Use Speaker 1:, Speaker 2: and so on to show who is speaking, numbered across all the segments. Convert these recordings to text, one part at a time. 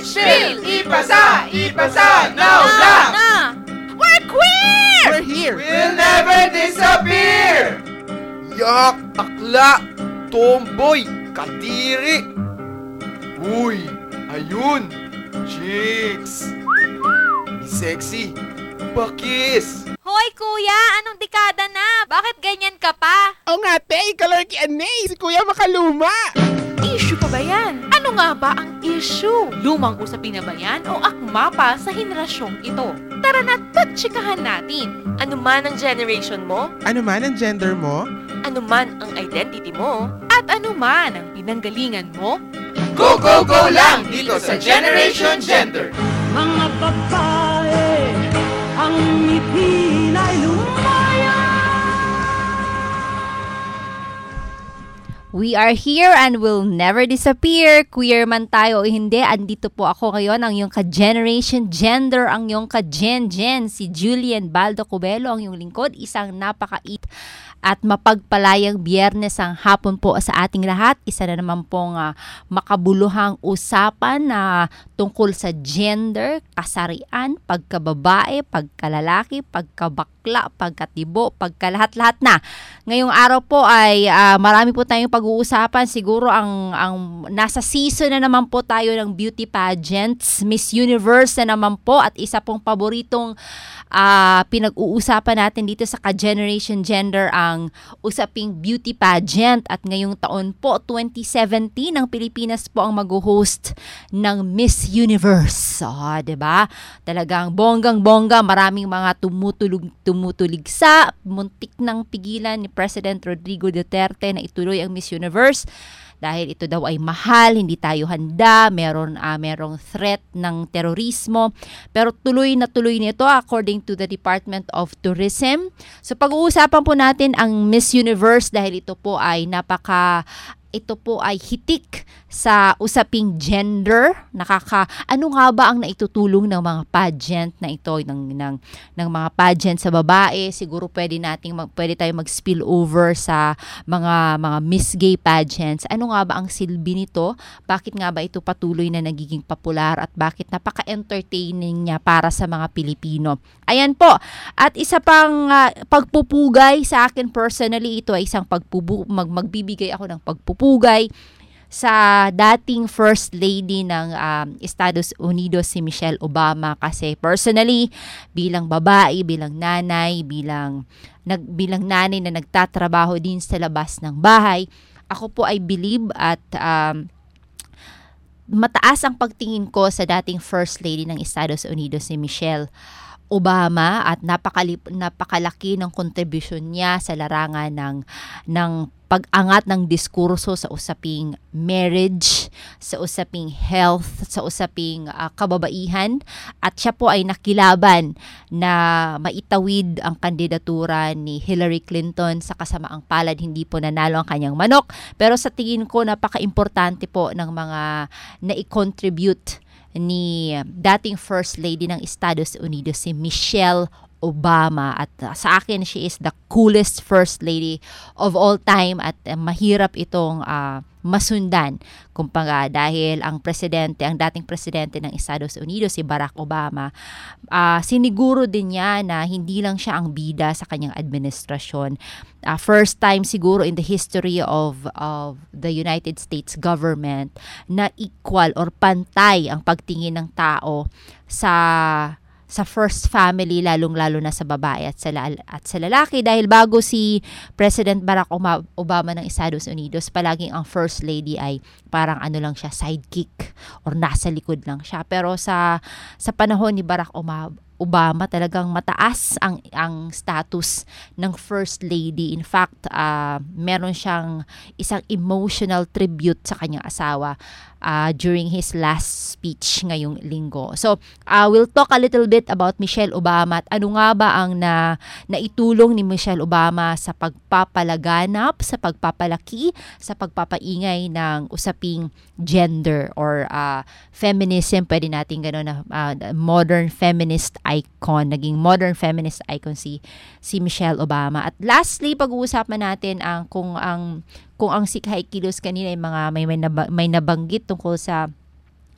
Speaker 1: Spill! Ipasa! Ipasa! Now na!
Speaker 2: We're queer!
Speaker 3: We're here!
Speaker 1: We'll never disappear!
Speaker 4: Yak, akla, tomboy, kadiri. Uy, ayun, chicks. Sexy, bakis.
Speaker 2: Hoy kuya, anong dekada na? Bakit ganyan ka pa?
Speaker 3: O nga, te, kalor ki Anay, si Kuya Makaluma.
Speaker 5: Issue pa ba yan? Ano nga ba ang issue? Lumang usapin na ba yan o akma pa sa henerasyong ito? Tara na't pagtsikahan natin. Ano man ang generation mo,
Speaker 3: Ano man ang gender mo?
Speaker 5: ano man ang identity mo, at ano man ang pinanggalingan mo,
Speaker 1: Go, go, go lang dito sa Generation Gender!
Speaker 6: Mga babae, ang ngipin ay lumaya.
Speaker 2: We are here and will never disappear. Queer man tayo o hindi, andito po ako ngayon, ang iyong ka-generation gender, ang iyong ka-gen-gen, si Julian Baldo Cubelo, ang iyong lingkod, isang napakait at mapagpalayang Biyernes ang hapon po sa ating lahat. Isa na naman pong makabuluhang usapan na tungkol sa gender, kasarian, pagkababae, pagkalalaki, pagkabakla, pagkatibo, pagkalahat-lahat na. Ngayong araw po ay marami po tayong pag-uusapan. Siguro ang nasa season na naman po tayo ng beauty pageants, Miss Universe na naman po, at isa pong paboritong pinag-uusapan natin dito sa ka-generation gender ang usaping beauty pageant. At ngayong taon po, 2017, ang Pilipinas po ang mag-host ng Miss Universe. Diba? Talagang bonggang-bongga, maraming mga tumutuligsa, muntik ng pigilan ni President Rodrigo Duterte na ituloy ang Miss Universe. Dahil ito daw ay mahal, hindi tayo handa, merong threat ng terorismo. Pero tuloy na ito according to the Department of Tourism. So pag-uusapan po natin ang Miss Universe dahil ito po ay hitik sa usaping gender. Ano nga ba ang naitutulong ng mga pageant na ito, ng mga pageant sa babae? Siguro pwede tayo mag-spill over sa mga Miss Gay pageants. Ano nga ba ang silbi nito? Bakit nga ba ito patuloy na nagiging popular at bakit napaka-entertaining niya para sa mga Pilipino? Ayan po. At isa pang pagpupugay sa akin personally, ito ay isang magbibigay ako ng pagpupugay sa dating First Lady ng Estados Unidos, si Michelle Obama. Kasi personally, bilang babae, bilang nanay, bilang nanay na nagtatrabaho din sa labas ng bahay, ako po ay believe at mataas ang pagtingin ko sa dating First Lady ng Estados Unidos, si Michelle Obama, at napakalaki ng kontribusyon niya sa larangan ng pag-angat ng diskurso sa usaping marriage, sa usaping health, sa usaping kababaihan, at siya po ay nakilaban na maitawid ang kandidatura ni Hillary Clinton. Sa kasamaang palad, hindi po nanalo ang kanyang manok, pero sa tingin ko napaka-importante po ng mga na-contribute ni dating First Lady ng Estados Unidos, si Michelle Obama. At sa akin, she is the coolest First Lady of all time, at mahirap itong masundan. Kumbaga, dahil ang dating presidente ng Estados Unidos, si Barack Obama, siniguro din niya na hindi lang siya ang bida sa kanyang administrasyon. First time siguro in the history of the United States government na equal or pantay ang pagtingin ng tao sa first family, lalong-lalo na sa babae at sa lalaki. Dahil bago si President Barack Obama ng Estados Unidos, palaging ang First Lady ay parang lang siya, sidekick or nasa likod lang siya. Pero sa panahon ni Barack Obama, talagang mataas ang status ng First Lady. In fact, meron siyang isang emotional tribute sa kanyang asawa during his last speech ngayong linggo. So, we'll talk a little bit about Michelle Obama at ano nga ba ang naitulong ni Michelle Obama sa pagpapalaganap, sa pagpapalaki, sa pagpapaingay ng usaping gender or feminism. Pwede natin gano'n na modern feminist icon. Naging modern feminist icon si Michelle Obama. At lastly, pag-uusapan natin kung ang Sikhay Kilos kanina ay may nabanggit tungkol sa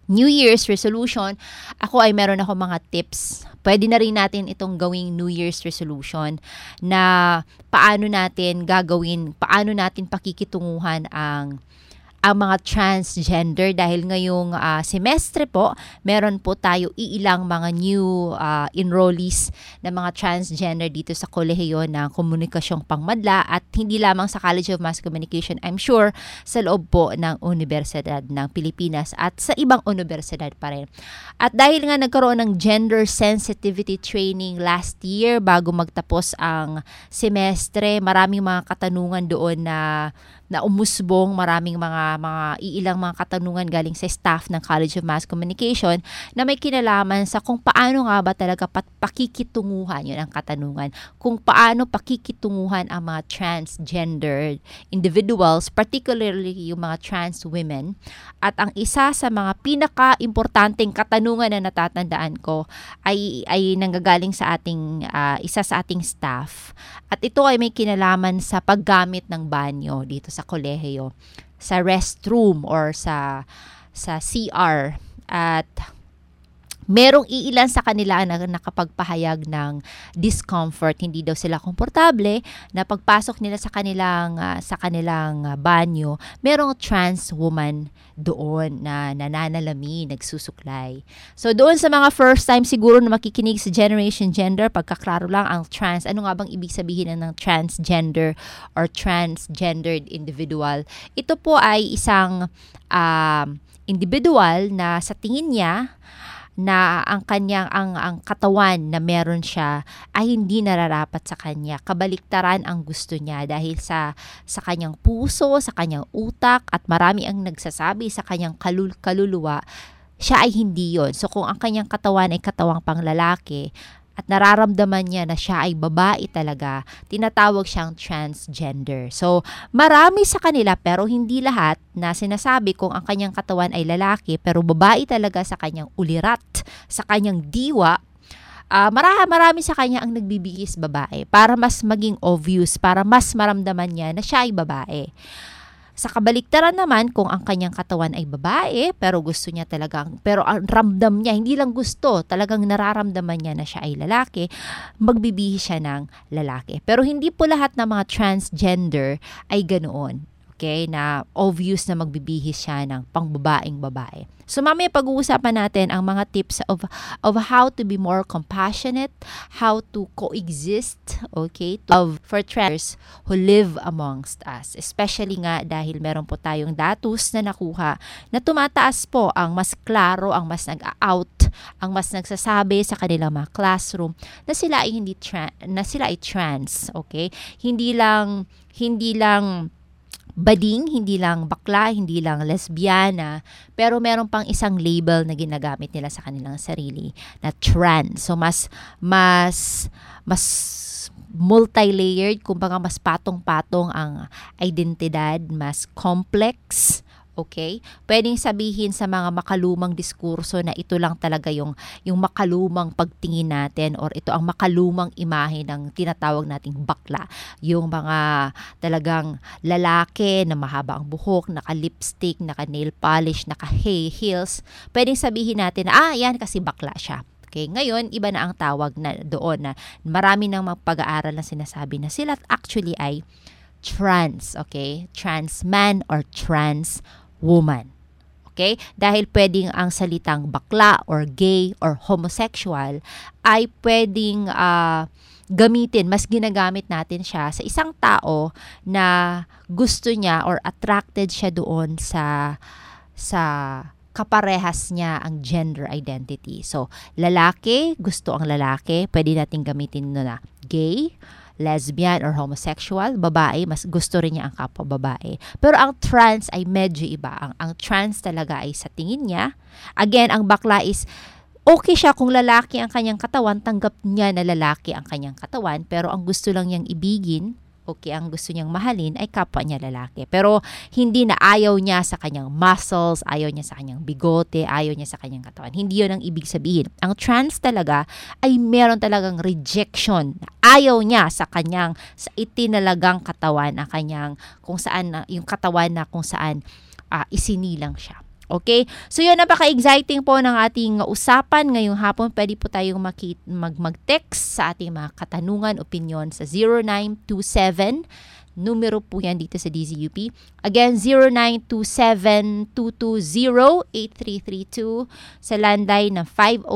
Speaker 2: New Year's resolution, meron ako mga tips. Pwede na rin natin itong gawing New Year's resolution na paano natin pakikitunguhan ang mga transgender dahil ngayong semestre po, meron po tayo iilang mga new enrollees na mga transgender dito sa kolehiyo ng komunikasyong pangmadla at hindi lamang sa College of Mass Communication, I'm sure, sa loob po ng Universidad ng Pilipinas at sa ibang universidad pa rin. At dahil nga nagkaroon ng gender sensitivity training last year bago magtapos ang semestre, maraming mga katanungan doon na umusbong, maraming iilang mga katanungan galing sa staff ng College of Mass Communication na may kinalaman sa kung paano nga ba talaga pakikitunguhan, yun ang katanungan, kung paano pakikitunguhan ang mga transgender individuals, particularly yung mga trans women. At ang isa sa mga pinaka-importanteng katanungan na natatandaan ko ay nanggagaling sa ating isa sa ating staff. At ito ay may kinalaman sa paggamit ng banyo dito sa kolehiyo, sa restroom or sa CR. At merong iilan sa kanila na nakapagpahayag ng discomfort, hindi daw sila komportable na pagpasok nila sa kanilang banyo, merong trans woman doon na nananalami, nagsusuklay. So doon sa mga first time siguro na makikinig sa Generation Gender, pagkaklaro lang ang trans, ano nga bang ibig sabihin ng transgender or transgendered individual? Ito po ay isang individual na sa tingin niya na ang katawan na meron siya ay hindi nararapat sa kanya. Kabaliktaran ang gusto niya dahil sa kanyang puso, sa kanyang utak, at marami ang nagsasabi sa kanyang kaluluwa, siya ay hindi yon. So kung ang kanyang katawan ay katawang panglalaki at nararamdaman niya na siya ay babae talaga, tinatawag siyang transgender. So, marami sa kanila pero hindi lahat na sinasabi kung ang kanyang katawan ay lalaki pero babae talaga sa kanyang ulirat, sa kanyang diwa. Marami sa kanya ang nagbibihis babae para mas maging obvious, para mas maramdaman niya na siya ay babae. Sa kabaliktaran naman, kung ang kanyang katawan ay babae, pero ang ramdam niya, hindi lang gusto, talagang nararamdaman niya na siya ay lalaki, magbibihis siya ng lalaki. Pero hindi po lahat ng mga transgender ay ganoon. Okay, na obvious na magbibihis siya ng pangbabaeng babae. So mamaya pag-uusapan natin ang mga tips of how to be more compassionate, how to coexist, okay, for trans who live amongst us. Especially nga dahil meron po tayong datos na nakuha na tumataas po ang mas klaro, ang mas nag-out, ang mas nagsasabi sa kanilang mga classroom na sila ay trans, okay? Hindi lang bading, hindi lang bakla, hindi lang lesbiana, pero meron pang isang label na ginagamit nila sa kanilang sarili na trans. So mas multi-layered, kumbaga mas patong-patong ang identidad, mas complex. Okay? Pwedeng sabihin sa mga makalumang diskurso na ito lang talaga yung makalumang pagtingin natin or ito ang makalumang imahe ng tinatawag nating bakla. Yung mga talagang lalaki na mahaba ang buhok, naka-lipstick, naka-nail polish, naka-heels. Pwedeng sabihin natin na yan kasi bakla siya. Okay, ngayon iba na ang tawag na doon na marami nang pag-aaral na sinasabi na sila actually ay trans, okay? Trans man or trans woman. Okay? Dahil pwedeng ang salitang bakla or gay or homosexual ay pwedeng gamitin, mas ginagamit natin siya sa isang tao na gusto niya or attracted siya doon sa kaparehas niya ang gender identity. So, lalaki, gusto ang lalaki, pwede natin gamitin na gay, lesbian or homosexual, babae, mas gusto rin niya ang kapwa babae. Pero ang trans ay medyo iba. Ang trans talaga ay sa tingin niya. Again, ang bakla is okay siya kung lalaki ang kanyang katawan, tanggap niya na lalaki ang kanyang katawan, pero ang gusto lang niyang ibigin, okay, ang gusto niyang mahalin ay kapwa niya lalaki. Pero hindi na ayaw niya sa kanyang muscles, ayaw niya sa kanyang bigote, ayaw niya sa kanyang katawan. Hindi yun ang ibig sabihin. Ang trans talaga ay meron talagang rejection. Ayaw niya sa itinalagang katawan, ang kanyang, kung saan, yung katawan na kung saan isinilang siya. Okay? So yun, napaka-exciting po ng ating usapan ngayong hapon. Pwede po tayong mag-text sa ating mga katanungan, opinion sa 0927. Numero po yan dito sa DZUP. Again, 0927-220-8332 sa landline na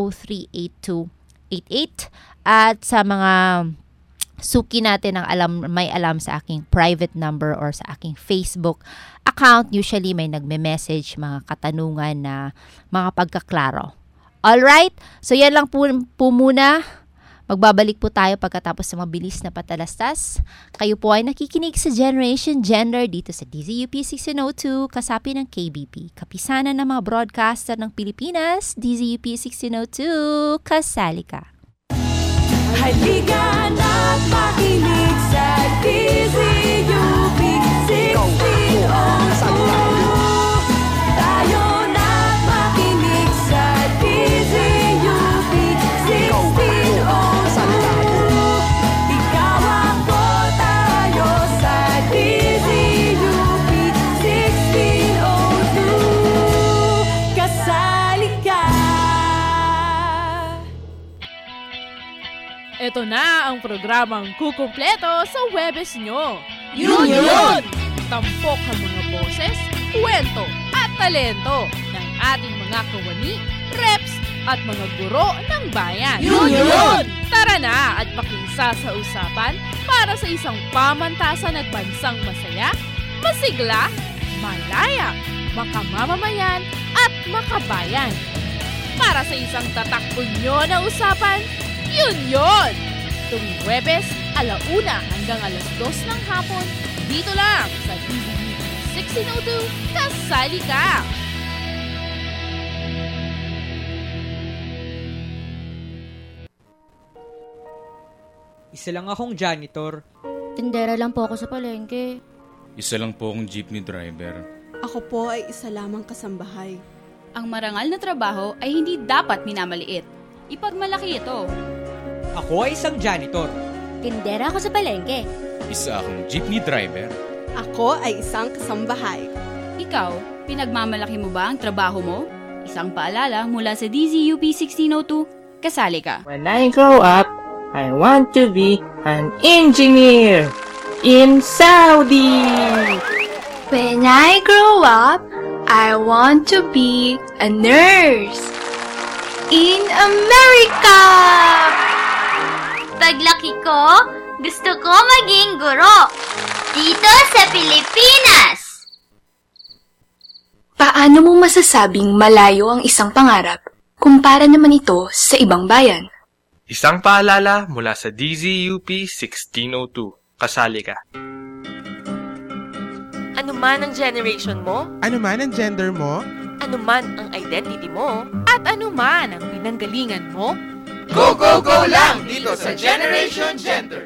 Speaker 2: 503-8288. At sa mga suki natin ang may alam sa aking private number or sa aking Facebook account, usually may nagme-message mga katanungan na mga pagkaklaro. Alright? So yan lang po muna. Magbabalik po tayo pagkatapos sa mabilis na patalastas. Kayo po ay nakikinig sa Generation Gender dito sa DZUP 1602, kasapi ng KBP, kapisanan ng mga broadcaster ng Pilipinas, DZUP 1602, kasali ka.
Speaker 6: Halika na't makinig sa DZUP 1602. Tayo na't makinig sa DZUP 1602. Ikaw ako, tayo sa DZUP 1602. Kasali ka.
Speaker 5: Ito na ang programang kukumpleto sa Webes nyo.
Speaker 1: Yun!
Speaker 5: Tampok ang mga boses, kwento at talento ng ating mga kawani, reps at mga guro ng bayan.
Speaker 1: Yun!
Speaker 5: Tara na at pakisa sa usapan para sa isang pamantasan at bansang masaya, masigla, malaya, makamamamayan at makabayan. Para sa isang tatakbo-nyo na usapan, yun! Tuwing Huwebes, 1:00 hanggang 2:00 ng hapon, dito lang sa DZUP 1602, kasali ka!
Speaker 7: Isa lang akong janitor.
Speaker 8: Tindera lang po ako sa palengke.
Speaker 9: Isa lang po akong jeepney driver.
Speaker 10: Ako po ay isa lamang kasambahay.
Speaker 11: Ang marangal na trabaho ay hindi dapat minamaliit. Ipagmalaki ito.
Speaker 7: Ako ay isang janitor.
Speaker 8: Tindera ako sa palengke.
Speaker 9: Isa akong jeepney driver.
Speaker 10: Ako ay isang kasambahay.
Speaker 11: Ikaw, pinagmamalaki mo ba ang trabaho mo? Isang paalala mula sa DZUP 1602, kasali ka.
Speaker 12: When I grow up, I want to be an engineer in Saudi.
Speaker 13: When I grow up, I want to be a nurse in America.
Speaker 14: Paglaki ko, gusto ko maging guro dito sa Pilipinas.
Speaker 13: Paano mo masasabing malayo ang isang pangarap kumpara naman ito sa ibang bayan?
Speaker 15: Isang paalala mula sa DZUP 1602. Kasali ka.
Speaker 5: Ano man ang generation mo,
Speaker 3: Ano man ang gender mo,
Speaker 5: ano man ang identity mo, at ano man ang pinanggalingan mo,
Speaker 1: Go, go, go lang dito sa Generation Gender.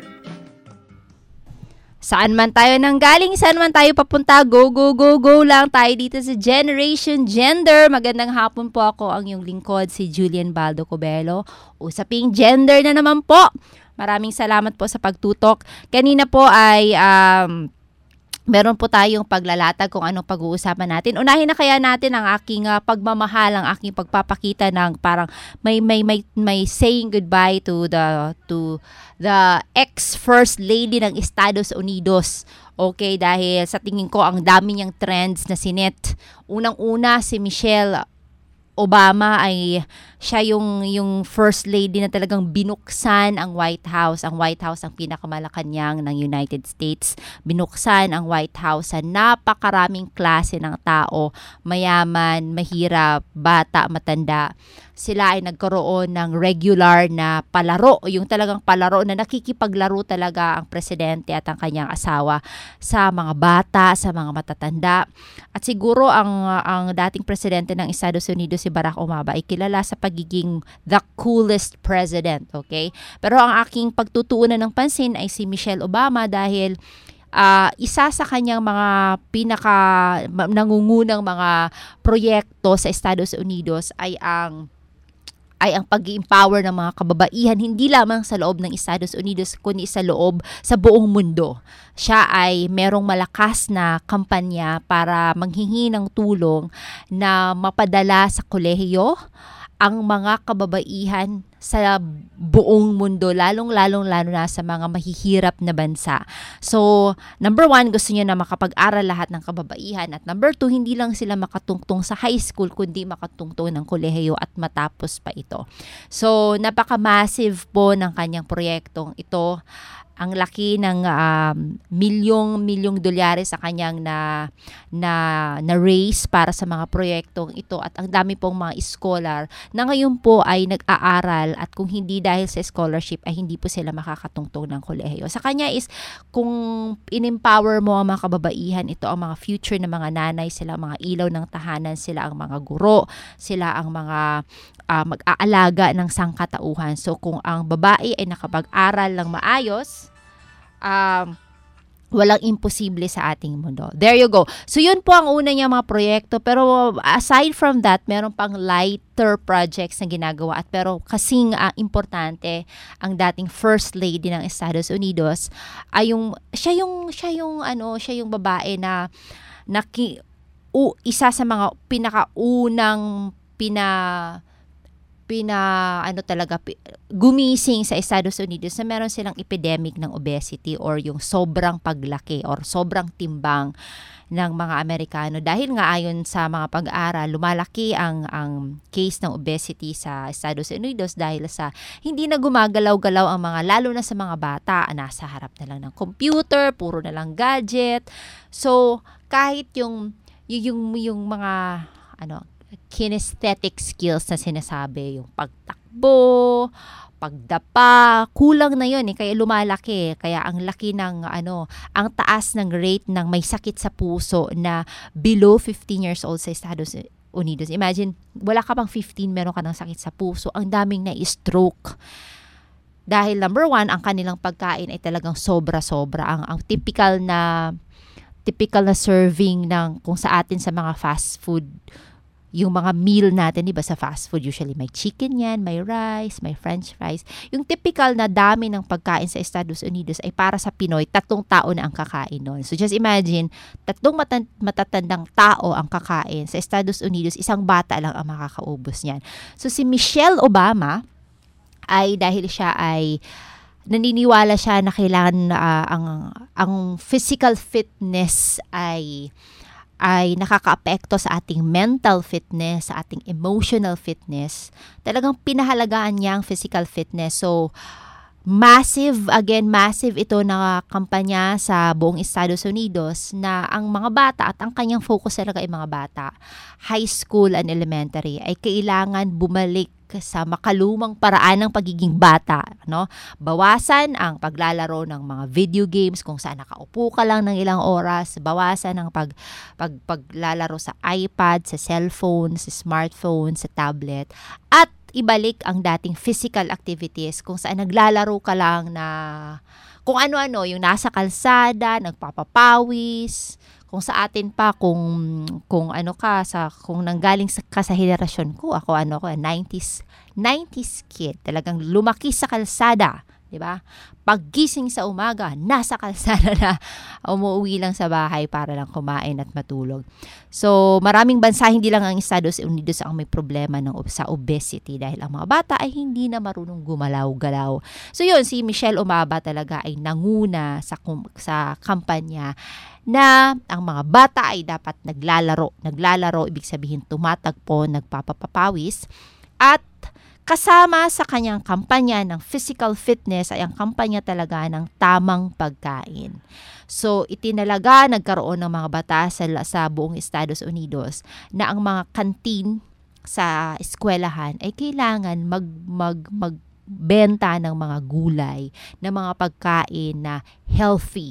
Speaker 2: Saan man tayo nanggaling, saan man tayo papunta, go, go, go, go lang tayo dito sa Generation Gender. Magandang hapon po, ako ang iyong lingkod, si Julian Baldo Cobelo. Usaping gender na naman po. Maraming salamat po sa pagtutok. Kanina po ay meron po tayong paglalatag kung anong pag-uusapan natin. Unahin na kaya natin ang aking pagmamahal, ang aking pagpapakita ng parang may saying goodbye to the ex-first lady ng Estados Unidos. Okay, dahil sa tingin ko ang dami niyang trends na sinet. Unang-una si Michelle Obama ay siya yung first lady na talagang binuksan ang White House. Ang White House ang pinakamalacanang ng United States. Binuksan ang White House sa napakaraming klase ng tao. Mayaman, mahirap, bata, matanda. Sila ay nagkaroon ng regular na palaro. Yung talagang palaro na nakikipaglaro talaga ang presidente at ang kanyang asawa sa mga bata, sa mga matatanda. At siguro ang dating presidente ng Estados Unidos, si Barack Obama, ay kilala sa pagiging the coolest president, okay? Pero ang aking pagtutuunan ng pansin ay si Michelle Obama dahil isa sa kanyang mga nangungunang mga proyekto sa Estados Unidos ay ang ay ang pag-empower ng mga kababaihan hindi lamang sa loob ng Estados Unidos kundi sa buong mundo. Siya ay merong malakas na kampanya para manghingi ng tulong na mapadala sa kolehiyo ang mga kababaihan sa buong mundo, lalo na sa mga mahihirap na bansa. So, number 1, gusto niya na makapag-aral lahat ng kababaihan. At number 2, hindi lang sila makatungtong sa high school, kundi makatungtong ng kolehiyo at matapos pa ito. So, napaka-massive po ng kanyang proyektong ito. Ang laki ng milyong dolyares sa kanyang na raise para sa mga proyektong ito, at ang dami pong mga scholar na ngayon po ay nag-aaral, at kung hindi dahil sa scholarship ay hindi po sila makakatungtong ng kolehiyo. Sa kanya is kung in-empower mo ang mga kababaihan, ito ang mga future ng mga nanay, sila ang mga ilaw ng tahanan, sila ang mga guro, sila ang mga mag-aalaga ng sangkatauhan. So kung ang babae ay nakapag-aral ng maayos, walang imposible sa ating mundo. There you go. So yun po ang una niya mga proyekto, pero aside from that, meron pang lighter projects na ginagawa, at pero kasing importante ang dating First Lady ng Estados Unidos ay siya yung babae na isa sa mga pinakaunang gumising sa Estados Unidos na meron silang epidemic ng obesity, or yung sobrang paglaki or sobrang timbang ng mga Amerikano. Dahil nga ayon sa mga pag-aaral, lumalaki ang case ng obesity sa Estados Unidos dahil sa hindi na gumagalaw-galaw ang mga, lalo na sa mga bata, nasa harap na lang ng computer, puro na lang gadget. So kahit yung mga kinesthetic skills na sinasabi, yung pagtakbo, pagdapa, kulang na yun kaya lumalaki. Kaya ang laki ng ang taas ng rate ng may sakit sa puso na below 15 years old sa Estados Unidos. Imagine, wala ka pang 15, meron ka ng sakit sa puso. Ang daming na-stroke. Dahil number 1, ang kanilang pagkain ay talagang sobra-sobra. Ang typical na serving ng kung sa atin sa mga fast food, yung mga meal natin, diba, sa fast food, usually may chicken yan, may rice, may french fries. Yung typical na dami ng pagkain sa Estados Unidos ay para sa Pinoy, 3 tao na ang kakain nun. So just imagine, 3 matatandang tao ang kakain. Sa Estados Unidos, 1 bata lang ang makakaubos niyan. So si Michelle Obama ay dahil siya ay naniniwala siya na kailangan ang physical fitness ay nakakaapekto sa ating mental fitness, sa ating emotional fitness. Talagang pinahalagaan niya ang physical fitness. So, massive ito na kampanya sa buong Estados Unidos na ang mga bata, at ang kanyang focus talaga ay mga bata, high school and elementary, ay kailangan bumalik sa makalumang paraan ng pagiging bata, no? Bawasan ang paglalaro ng mga video games kung saan nakaupo ka lang ng ilang oras, bawasan ang paglalaro sa iPad, sa cellphone, sa smartphone, sa tablet, at ibalik ang dating physical activities kung saan naglalaro ka lang na kung ano-ano, yung nasa kalsada, nagpapapawis. Kung sa atin pa, kung nanggaling ka sa henerasyon ko, ako 90s kid, talagang lumaki sa kalsada, di ba? Paggising sa umaga, nasa kalsada na, umuwi lang sa bahay para lang kumain at matulog. So, maraming bansa, hindi lang ang Estados Unidos ang may problema sa obesity dahil ang mga bata ay hindi na marunong gumalaw-galaw. So, yun, si Michelle Obama talaga ay nanguna sa kampanya na ang mga bata ay dapat naglalaro, ibig sabihin tumatagpo, nagpapapawis, at kasama sa kanyang kampanya ng physical fitness ay ang kampanya talaga ng tamang pagkain. So, nagkaroon ng mga batas sa buong Estados Unidos na ang mga kantin sa eskwelahan ay kailangan magbenta ng mga gulay, ng mga pagkain na healthy.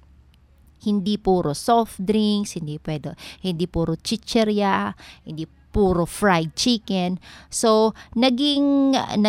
Speaker 2: Hindi puro soft drinks, hindi puro chichirya, hindi puro fried chicken. So, naging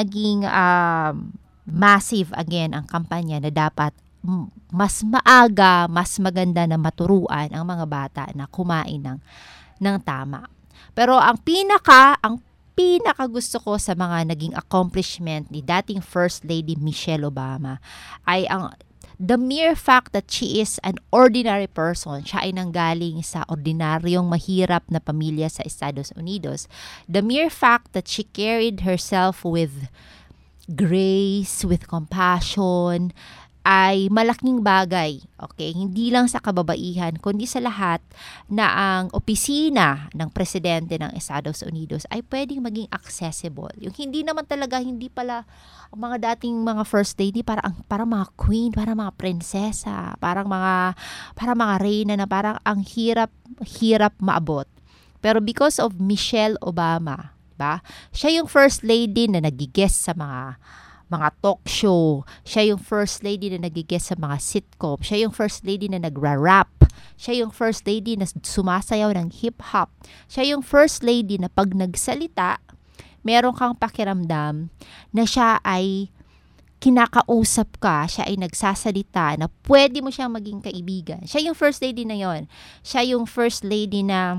Speaker 2: massive again ang kampanya na dapat mas maaga, mas maganda na maturuan ang mga bata na kumain ng tama. Pero ang pinakagusto ko sa mga naging accomplishment ni dating First Lady Michelle Obama ay the mere fact that she is an ordinary person. Siya ay nanggaling sa ordinaryong mahirap na pamilya sa Estados Unidos. The mere fact that she carried herself with grace, with compassion, ay malaking bagay. Okay? Hindi lang sa kababaihan, kundi sa lahat na ang opisina ng presidente ng Estados Unidos ay pwedeng maging accessible. Yung hindi naman talaga, hindi pala ang mga dating mga first lady para mga queen, para mga prinsesa, para mga reyna na parang ang hirap maabot. Pero because of Michelle Obama, ba? Siya yung first lady na nagigest sa mga talk show. Siya yung first lady na nagigest sa mga sitcom. Siya yung first lady na nagra-rap. Siya yung first lady na sumasayaw ng hip-hop. Siya yung first lady na pag nagsalita, meron kang pakiramdam na siya ay kinakausap ka, siya ay nagsasalita, na pwede mo siyang maging kaibigan. Siya yung first lady na yon. Siya yung first lady na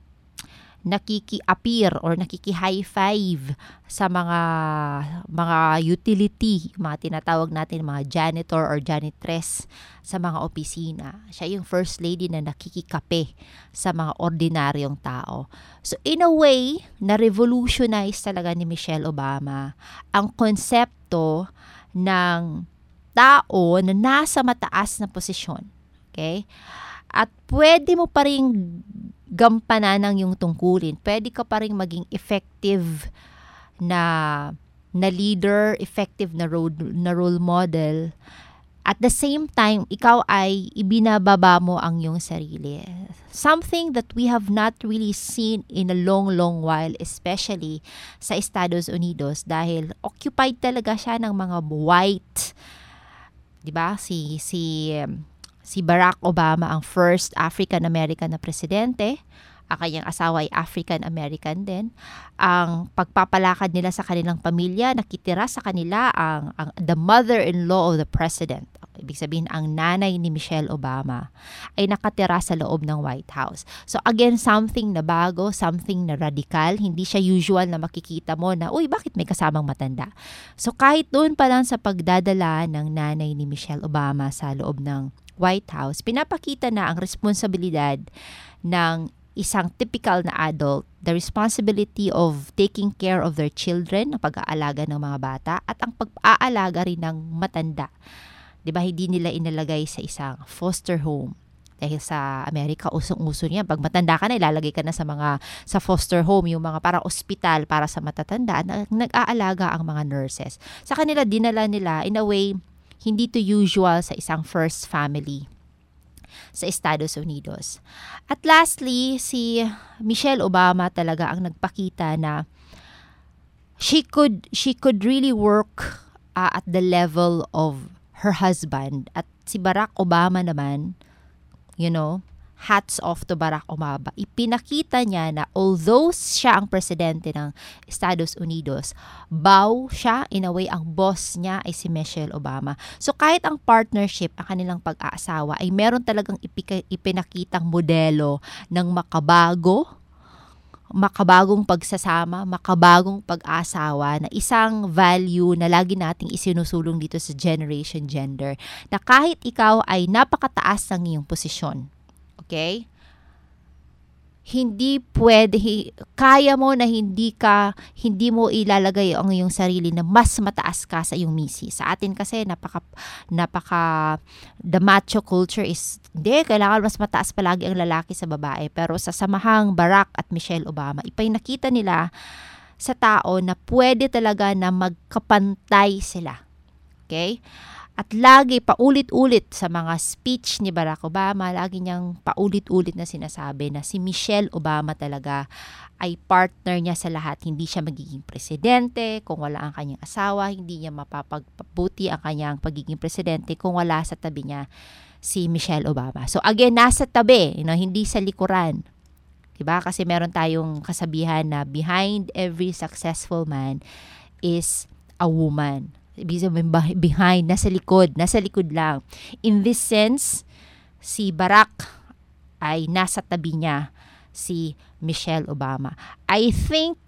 Speaker 2: nakiki-appear or nakiki-high five sa mga utility, mga tinatawag natin mga janitor or janitress sa mga opisina. Siya yung first lady na nakikikape sa mga ordinaryong tao. So in a way, na-revolutionize talaga ni Michelle Obama ang konsepto ng tao na nasa mataas na posisyon. Okay? At pwede mo pa rin gampanan ng yung tungkulin. Pwede ka pa rin maging effective na leader, effective na role model. At the same time, ikaw ay ibinababa mo ang iyong sarili. Something that we have not really seen in a long while, especially sa Estados Unidos, dahil occupied talaga siya ng mga white, 'di ba? Si Barack Obama ang first African-American na presidente. Ang kanyang asawa ay African-American din. Ang pagpapalakad nila sa kanilang pamilya, nakitira sa kanila ang the mother-in-law of the president. Ibig sabihin, ang nanay ni Michelle Obama ay nakatira sa loob ng White House. So again, something na bago, something na radical. Hindi siya usual na makikita mo na, uy, bakit may kasamang matanda? So kahit doon pa lang sa pagdadala ng nanay ni Michelle Obama sa loob ng White House, pinapakita na ang responsibilidad ng isang typical na adult, the responsibility of taking care of their children, ang pag-aalaga ng mga bata, at ang pag-aalaga rin ng matanda. Diba, hindi nila inalagay sa isang foster home. Dahil sa Amerika, usong-uso niya. Pag matanda ka na, ilalagay ka na sa foster home, yung mga parang ospital para sa matatanda, na nag-aalaga ang mga nurses. Sa kanila, dinala nila, in a way, hindi to usual sa isang first family sa Estados Unidos. At lastly, si Michelle Obama talaga ang nagpakita na she could really work at the level of her husband. At si Barack Obama naman, hats off to Barack Obama. Ipinakita niya na although siya ang presidente ng Estados Unidos, bow siya, in a way, ang boss niya ay si Michelle Obama. So kahit ang partnership, ang kanilang pag-aasawa, ay meron talagang ipinakitang modelo ng makabagong pagsasama, makabagong pag-asawa, na isang value na lagi nating isinusulong dito sa Generation Gender, na kahit ikaw ay napakataas ng iyong posisyon, okay? Hindi pwede, kaya mo na hindi mo ilalagay ang iyong sarili na mas mataas ka sa iyong misis. Sa atin kasi, the macho culture is, hindi, kailangan mas mataas palagi ang lalaki sa babae. Pero sa samahang Barack at Michelle Obama, ipinakita nila sa tao na pwede talaga na magkapantay sila. Okay? At lagi, paulit-ulit sa mga speech ni Barack Obama, lagi niyang paulit-ulit na sinasabi na si Michelle Obama talaga ay partner niya sa lahat. Hindi siya magiging presidente kung wala ang kanyang asawa. Hindi niya mapapagpabuti ang kanyang pagiging presidente kung wala sa tabi niya si Michelle Obama. So again, nasa tabi, hindi sa likuran. Diba? Kasi meron tayong kasabihan na behind every successful man is a woman. Behind, nasa likod lang. In this sense, si Barack ay nasa tabi niya si Michelle Obama. I think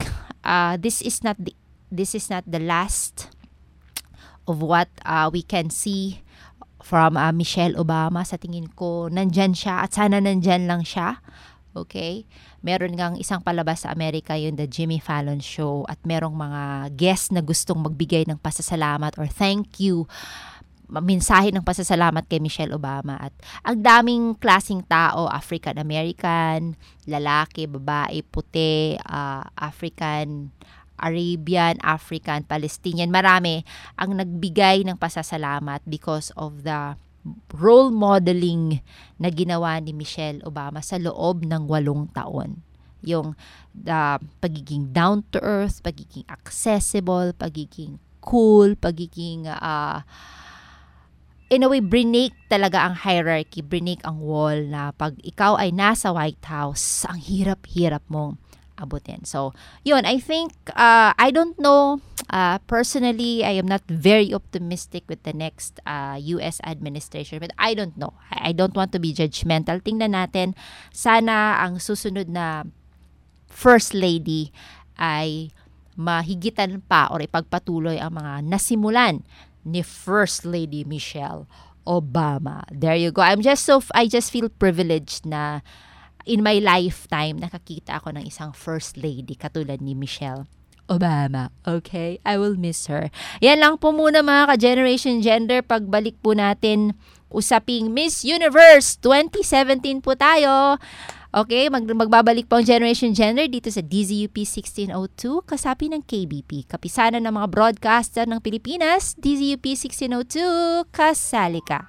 Speaker 2: this is not the last of what we can see from Michelle Obama. Sa tingin ko, nandyan siya at sana nandyan lang siya. Okay? Meron ngang isang palabas sa Amerika, yung The Jimmy Fallon Show, at merong mga guests na gustong magbigay ng pasasalamat or thank you, mensahe ng pasasalamat kay Michelle Obama. At ang daming klaseng tao, African American, lalaki, babae, puti, African Arabian, African, Palestinian, marami ang nagbigay ng pasasalamat because of the role modeling na ginawa ni Michelle Obama sa loob ng 8 taon. Yung pagiging down to earth, pagiging accessible, pagiging cool, pagiging in a way, break talaga ang hierarchy, break ang wall na pag ikaw ay nasa White House, ang hirap-hirap mong abutin. So, yun, I think, I don't know, personally, I am not very optimistic with the next US administration, but I don't know. I don't want to be judgmental. Tingnan natin, sana ang susunod na First Lady ay mahigitan pa or ipagpatuloy ang mga nasimulan ni First Lady Michelle Obama. There you go. I just feel privileged na in my lifetime, nakakita ako ng isang First Lady katulad ni Michelle Obama. Okay? I will miss her. Yan lang po muna mga ka-Generation Gender. Pagbalik po natin, usaping Miss Universe 2017 po tayo. Okay? Magbabalik po ang Generation Gender dito sa DZUP 1602, kasapi ng KBP. Kapisanan ng mga broadcaster ng Pilipinas, DZUP 1602, kasali ka.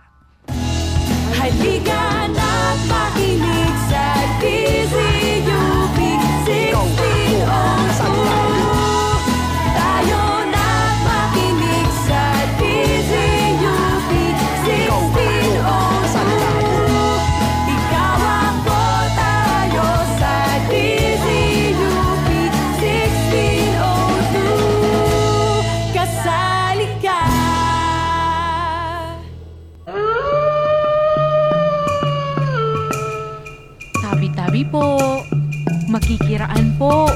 Speaker 6: Halika na't makinig sa DZUP 1602. Tayo na't makinig sa DZUP 1602. Ikaw ako, tayo sa DZUP 1602. Kasali ka.
Speaker 16: Tabi-tabi po. Makikiraan po.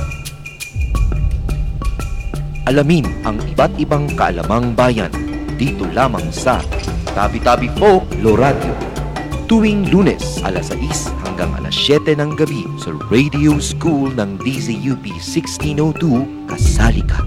Speaker 17: Alamin ang iba't ibang kaalamang bayan dito lamang sa Tabi-Tabi Folklore Radio. Tuwing Lunes, alas 6 hanggang alas 7 ng gabi sa Radio School ng DZUP 1602, kasali ka.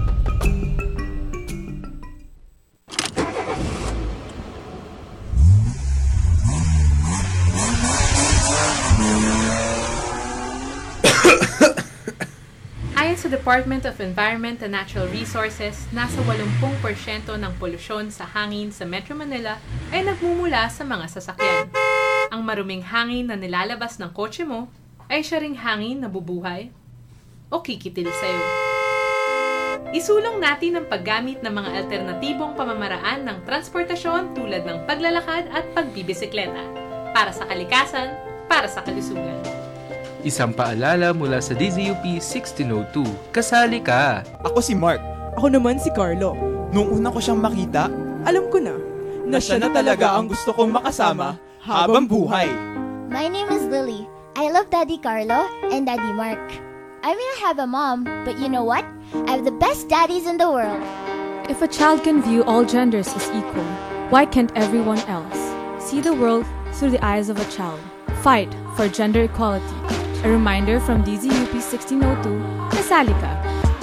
Speaker 18: Ayon sa Department of Environment and Natural Resources, nasa 80% ng polusyon sa hangin sa Metro Manila ay nagmumula sa mga sasakyan. Ang maruming hangin na nilalabas ng kotse mo ay siya ring hangin na bubuhay o kikitil sa'yo. Isulong natin ang paggamit ng mga alternatibong pamamaraan ng transportasyon tulad ng paglalakad at pagbibisikleta para sa kalikasan, para sa kalusugan.
Speaker 15: Isang paalala mula sa DZUP 1602, kasali ka!
Speaker 3: Ako si Mark.
Speaker 19: Ako naman si Carlo.
Speaker 3: Nung una ko siyang makita,
Speaker 19: alam ko na
Speaker 3: siya na talaga ang gusto kong makasama habang buhay.
Speaker 20: My name is Lily. I love Daddy Carlo and Daddy Mark. I may not have a mom, but you know what? I have the best daddies in the world.
Speaker 21: If a child can view all genders as equal, why can't everyone else see the world through the eyes of a child? Fight for gender equality. A reminder from DZUP 1602, kasali ka.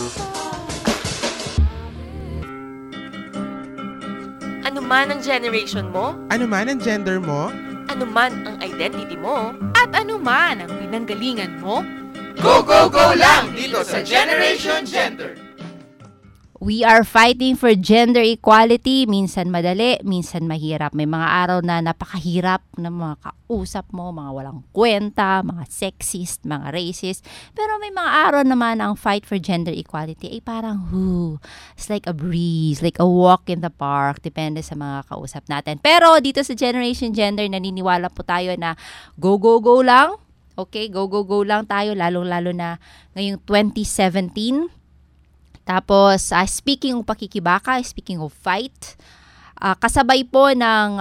Speaker 22: Ano man ang generation mo,
Speaker 3: ano man ang gender mo,
Speaker 22: ano man ang identity mo, at ano man ang pinanggalingan mo,
Speaker 1: go, go, go lang dito sa Generation Gender!
Speaker 2: We are fighting for gender equality. Minsan madali, minsan mahirap. May mga araw na napakahirap na mga kausap mo, mga walang kwenta, mga sexist, mga racist. Pero may mga araw naman ang fight for gender equality ay parang, it's like a breeze, like a walk in the park. Depende sa mga kausap natin. Pero dito sa Generation Gender, naniniwala po tayo na go, go, go lang. Okay, go, go, go lang tayo, lalong-lalo na ngayong 2017. Tapos, speaking of pakikibaka, speaking of fight, kasabay po ng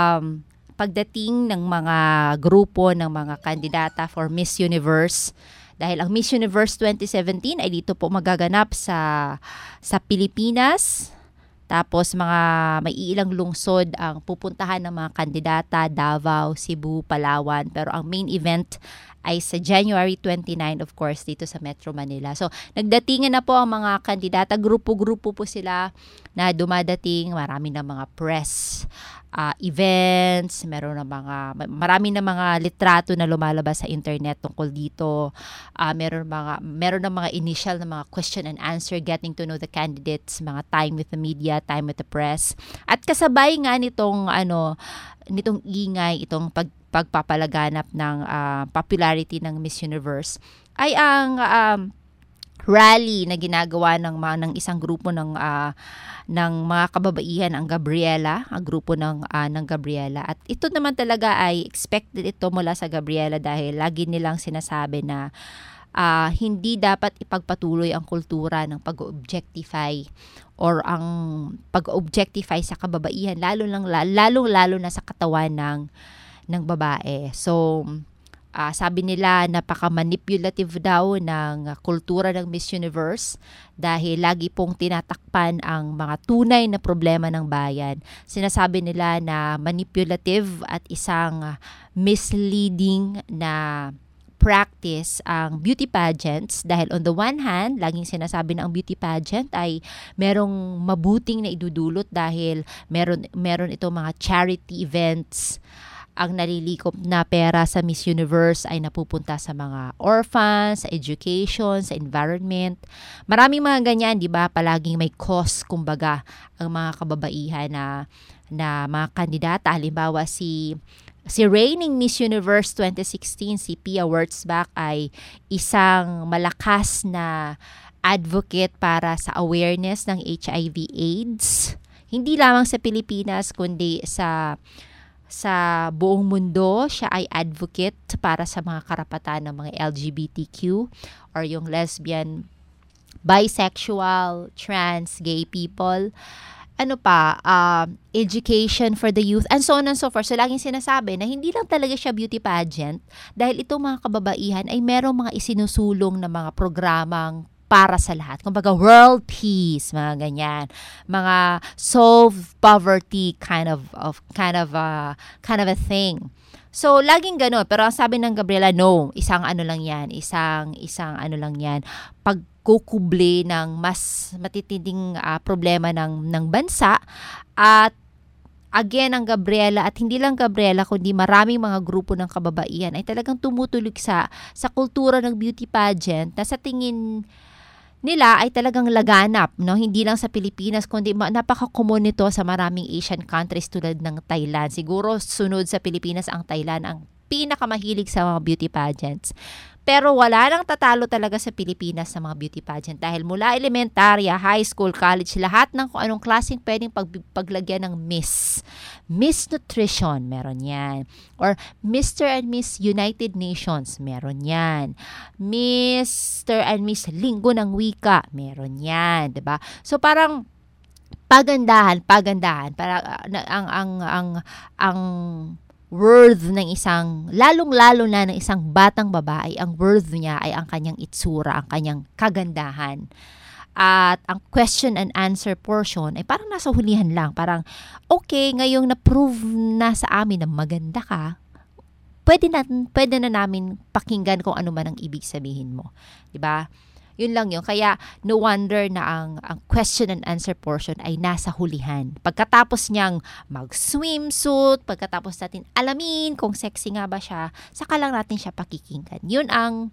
Speaker 2: pagdating ng mga grupo ng mga kandidata for Miss Universe Dahil ang Miss Universe 2017 ay dito po magaganap sa Pilipinas. Tapos may ilang lungsod ang pupuntahan ng mga kandidata, Davao, Cebu, Palawan. Pero ang main event ay sa January 29, of course, dito sa Metro Manila. So, nagdatingan na po ang mga kandidata. Grupo-grupo po sila na dumadating. Marami na mga press events, marami na mga litrato na lumalabas sa internet tungkol dito. Meron na mga initial na mga question and answer, getting to know the candidates, mga time with the media, time with the press. At kasabay nga nitong ingay, itong pagpapalaganap ng popularity ng Miss Universe ay ang rally na ginagawa ng isang grupo ng mga kababaihan, ang grupo ng Gabriela. At ito naman talaga ay expected ito mula sa Gabriela dahil lagi nilang sinasabi na hindi dapat ipagpatuloy ang kultura ng pag-objectify or ang pag-objectify sa kababaihan lalong-lalo na sa katawan ng babae. So, sabi nila napaka-manipulative daw ng kultura ng Miss Universe dahil lagi pong tinatakpan ang mga tunay na problema ng bayan. Sinasabi nila na manipulative at isang misleading na practice ang beauty pageants dahil on the one hand, laging sinasabi na ang beauty pageant ay merong mabuting na idudulot dahil meron itong mga charity events. Ang nalilikop na pera sa Miss Universe ay napupunta sa mga orphans, sa education, sa environment. Maraming mga ganyan, di ba? Palaging may cause, kumbaga, ang mga kababaihan na mga kandidata. Halimbawa, si reigning Miss Universe 2016, si Pia Wurtzbach ay isang malakas na advocate para sa awareness ng HIV/AIDS. Hindi lamang sa Pilipinas, kundi sa buong mundo. Siya ay advocate para sa mga karapatan ng mga LGBTQ or yung lesbian, bisexual, trans, gay people. Education for the youth, and so on and so forth. So, laging sinasabi na hindi lang talaga siya beauty pageant dahil itong mga kababaihan ay merong mga isinusulong na mga programang para sa lahat. Kumbaga, world peace, mga ganyan. Mga solve poverty kind of a thing. So, laging gano'n. Pero ang sabi ng Gabriela, no, isang ano lang yan. Pagkukubli ng mas matitinding problema ng bansa. At again, ang Gabriela, at hindi lang Gabriela, kundi maraming mga grupo ng kababaihan ay talagang tumutulig sa kultura ng beauty pageant na sa tingin nila ay talagang laganap, no? Hindi lang sa Pilipinas, kundi napaka-common nito sa maraming Asian countries tulad ng Thailand. Siguro sunod sa Pilipinas ang Thailand ang pinakamahilig sa mga beauty pageants. Pero wala nang tatalo talaga sa Pilipinas sa mga beauty pageant dahil mula elementarya, high school, college, lahat ng kung anong klaseng pwedeng paglagyan ng Miss. Miss Nutrition, meron yan. Or Mr. and Miss United Nations, meron yan. Mr. and Miss Linggo ng Wika, meron yan, 'di ba? So parang pagandahan para ang worth ng isang, lalong-lalo na ng isang batang babae, ang worth niya ay ang kanyang itsura, ang kanyang kagandahan. At ang question and answer portion ay parang nasa hulihan lang. Parang, okay, ngayong na-prove na sa amin na maganda ka, pwede na namin pakinggan kung ano man ang ibig sabihin mo. Diba? Yun lang yun. Kaya no wonder na ang question and answer portion ay nasa hulihan. Pagkatapos niyang mag-swimsuit, pagkatapos natin alamin kung sexy nga ba siya, saka lang natin siya pakikinggan. Yun ang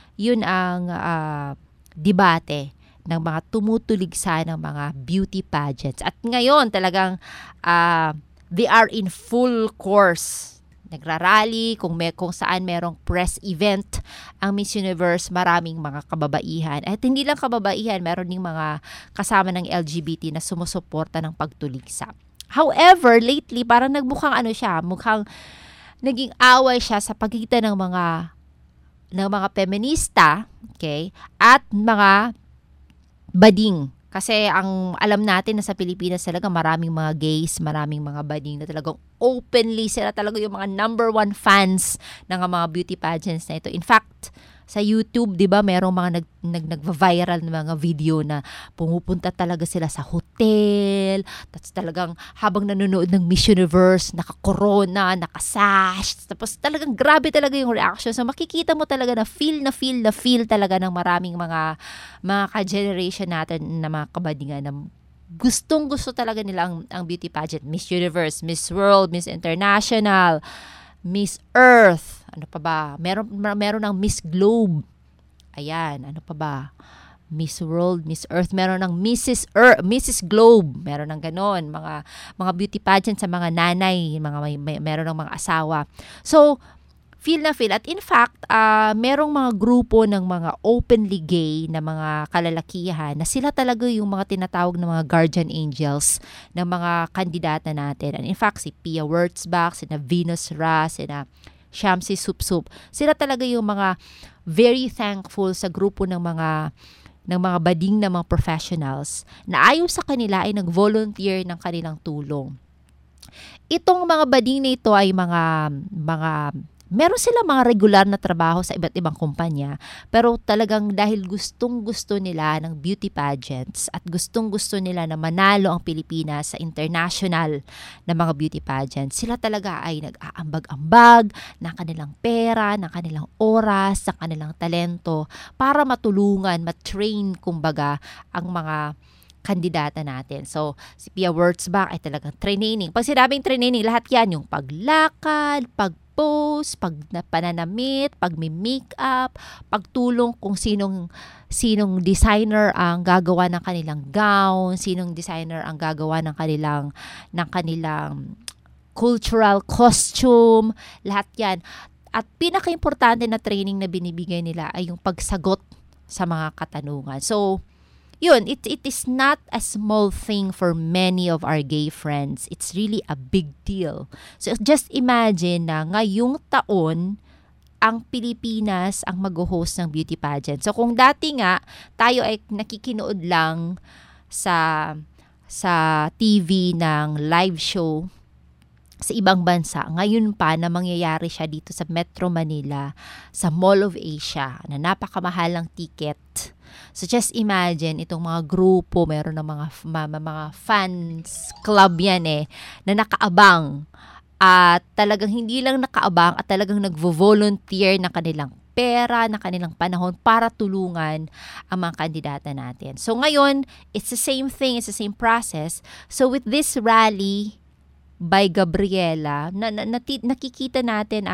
Speaker 2: debate ng mga tumutuligsa ng mga beauty pageants. At ngayon talagang they are in full course. Nagrarally, kung saan merong press event ang Miss Universe, maraming mga kababaihan. At hindi lang kababaihan, meron ding mga kasama ng LGBT na sumusuporta ng pagtuligsa. However, lately, parang mukhang naging away siya sa pagitan ng mga feminista, okay, at mga bading. Kasi ang alam natin na sa Pilipinas talaga maraming mga gays, maraming mga bading na talagang openly sila talaga yung mga number one fans ng mga beauty pageants na ito. In fact, Sa YouTube, 'di ba, merong mga nag-viral na mga video na pumupunta talaga sila sa hotel, tapos talagang habang nanonood ng Miss Universe, naka-corona, naka-sash, tapos talagang grabe talaga yung reaction. So makikita mo talaga na feel talaga ng maraming mga ka-generation natin na mga kabadingan na gustong-gusto talaga nila ang beauty pageant. Miss Universe, Miss World, Miss International, Miss Earth, ano pa ba? Meron ng Miss Globe. Ayan, ano pa ba? Miss World, Miss Earth, meron ng Mrs. Globe, meron ng ganon, mga beauty pageant sa mga nanay, meron ng mga asawa. So, feel. At in fact, merong mga grupo ng mga openly gay na mga kalalakihan na sila talaga yung mga tinatawag na mga guardian angels ng mga kandidata natin. And in fact, si Pia Wurtzbach, sina Venus Ra, sina Shamsi Supsup, sila talaga yung mga very thankful sa grupo ng mga bading na mga professionals na ayon sa kanila ay nag-volunteer ng kanilang tulong. Itong mga bading na ito ay meron silang mga regular na trabaho sa iba't ibang kumpanya, pero talagang dahil gustong-gusto nila ng beauty pageants at gustong-gusto nila na manalo ang Pilipinas sa international na mga beauty pageants, sila talaga ay nag-aambag-ambag ng kanilang pera, ng kanilang oras, ng kanilang talento para matulungan, matrain kumbaga ang mga kandidata natin. So, si Pia Wurtzbach ay talagang training. Pag sinabing training, lahat yan, yung paglakad, pag-pose, pananamit, pag-makeup, pagtulong kung sinong designer ang gagawa ng kanilang gown, sinong designer ang gagawa ng kanilang cultural costume, lahat yan. At pinaka-importante na training na binibigay nila ay yung pagsagot sa mga katanungan. So, yun, it is not a small thing for many of our gay friends. It's really a big deal. So just imagine na ngayong taon, ang Pilipinas ang mag-host ng beauty pageant. So kung dati nga, tayo ay nakikinood lang sa TV ng live show sa ibang bansa, ngayon pa na mangyayari siya dito sa Metro Manila, sa Mall of Asia, na napakamahal ng ticket. So just imagine, itong mga grupo, meron ng mga fans club yan na nakaabang. At talagang hindi lang nakaabang at talagang nagvo-volunteer na kanilang pera, na kanilang panahon para tulungan ang mga kandidata natin. So ngayon, it's the same thing, it's the same process. So with this rally by Gabriela, nakikita natin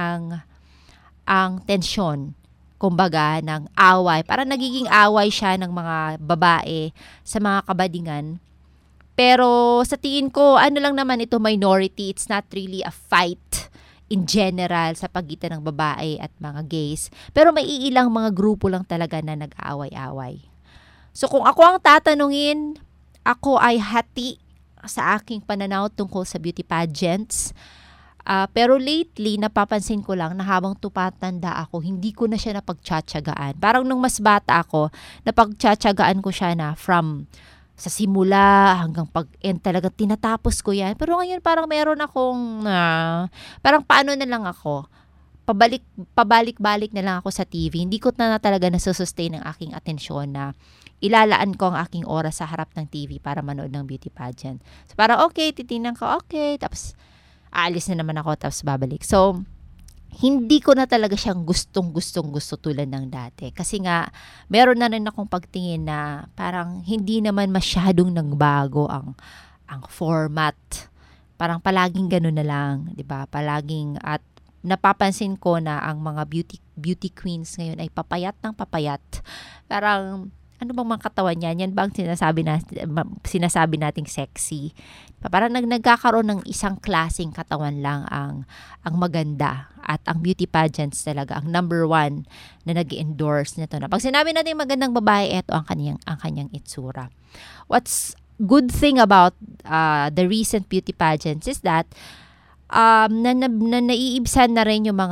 Speaker 2: ang tensyon, kumbaga, ng away. Parang nagiging away siya ng mga babae sa mga kabadingan. Pero sa tingin ko, ano lang naman ito, minority. It's not really a fight in general sa pagitan ng babae at mga gays. Pero may iilang mga grupo lang talaga na nag-away-away. So kung ako ang tatanungin, ako ay hati sa aking pananaw tungkol sa beauty pageants. Pero lately, napapansin ko lang na habang tupatanda ako, hindi ko na siya napagtsatsagaan. Parang nung mas bata ako, napagtsatsagaan ko siya na from sa simula hanggang pag-end talaga tinatapos ko yan. Pero ngayon parang meron akong, parang paano na lang ako, pabalik-balik na lang ako sa TV. Hindi ko na talaga nasusustain ang aking atensyon na ilalaan ko ang aking oras sa harap ng TV para manood ng beauty pageant. So parang okay, titingnan ko, okay, tapos aalis na naman ako, tapos babalik. So, hindi ko na talaga siyang gusto tulad ng dati. Kasi nga, meron na rin akong pagtingin na parang hindi naman masyadong nagbago ang format. Parang palaging gano'n na lang, 'di ba? Palaging, at napapansin ko na ang mga beauty queens ngayon ay papayat ng papayat. Parang ano bang mga katawan yan? Yan bang sinasabi nating sexy? Parang nagkakaroon ng isang klaseng katawan lang ang maganda. At ang beauty pageants talaga, ang number one na nag-endorse nito na. Pag sinabi natin magandang babae, eto ang kanyang itsura. What's good thing about the recent beauty pageants is that naiibsan na rin yung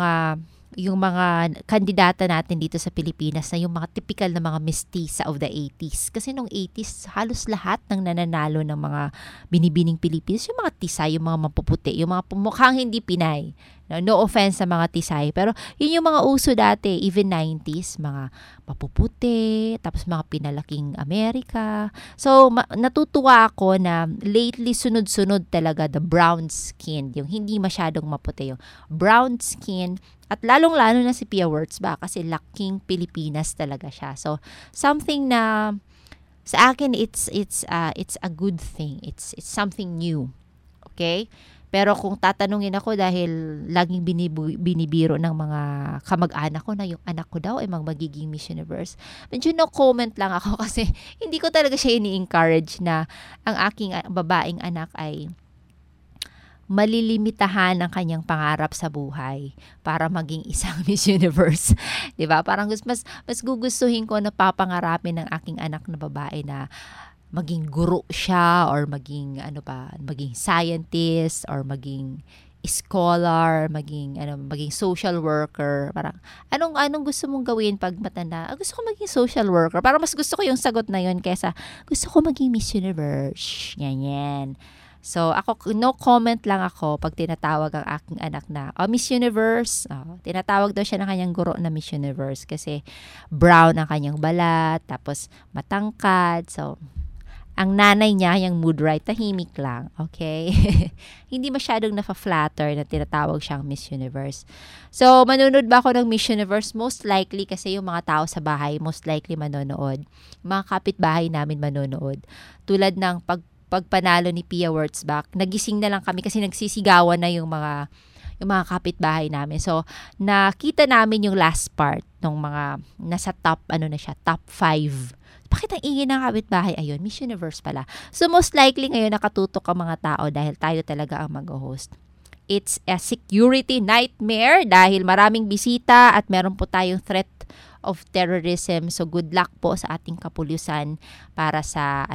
Speaker 2: mga kandidata natin dito sa Pilipinas na yung mga typical na mga mestiza of the 80s. Kasi nung 80s, halos lahat ng nananalo ng mga binibining Pilipinas, yung mga tisay, yung mga mapuputi, yung mga mukhang hindi Pinay. No offense sa mga Tisay, pero yun yung mga uso dati, even 90s, mga mapuputi, tapos mga pinalaking Amerika. So, natutuwa ako na lately sunod-sunod talaga the brown skin, yung hindi masyadong maputi, yung brown skin, at lalong-lalo na si Pia Wurtzbach kasi laking Pilipinas talaga siya. So, something na sa akin it's a good thing. It's something new. Okay? Pero kung tatanungin ako dahil laging binibiro ng mga kamag-anak ko na yung anak ko daw ay magiging Miss Universe, medyo no comment lang ako kasi hindi ko talaga siya ini-encourage na ang aking babaeng anak ay malilimitahan ang kanyang pangarap sa buhay para maging isang Miss Universe. 'Di ba? Parang mas gugustuhin ko na papangarapin ng aking anak na babae na maging guro siya or maging maging scientist or maging scholar, maging social worker. Parang anong gusto mong gawin pag matanda? Gusto ko maging social worker. Parang mas gusto ko yung sagot na yun kaysa gusto ko maging Miss Universe. Yan. So ako, no comment lang ako pag tinatawag ang aking anak na Miss Universe. Tinatawag daw siya ng kanyang guro na Miss Universe kasi brown ang kanyang balat, tapos matangkad. So ang nanay niya, yung mood right, tahimik lang, okay? Hindi masyadong nafa-flatter na tinatawag siyang Miss Universe. So, manonood ba ako ng Miss Universe? Most likely, kasi yung mga tao sa bahay, most likely manonood. Mga kapitbahay namin manonood. Tulad ng pagpanalo ni Pia Wurtzbach, nagising na lang kami kasi nagsisigawan na yung mga kapitbahay namin. So, nakita namin yung last part ng mga nasa top 5. Bakit ang ingay ng kapitbahay? Ayun, Miss Universe pala. So, most likely ngayon nakatutok ang mga tao dahil tayo talaga ang mag-host. It's a security nightmare dahil maraming bisita at meron po tayong threat of terrorism. So, good luck po sa ating kapulisan para sa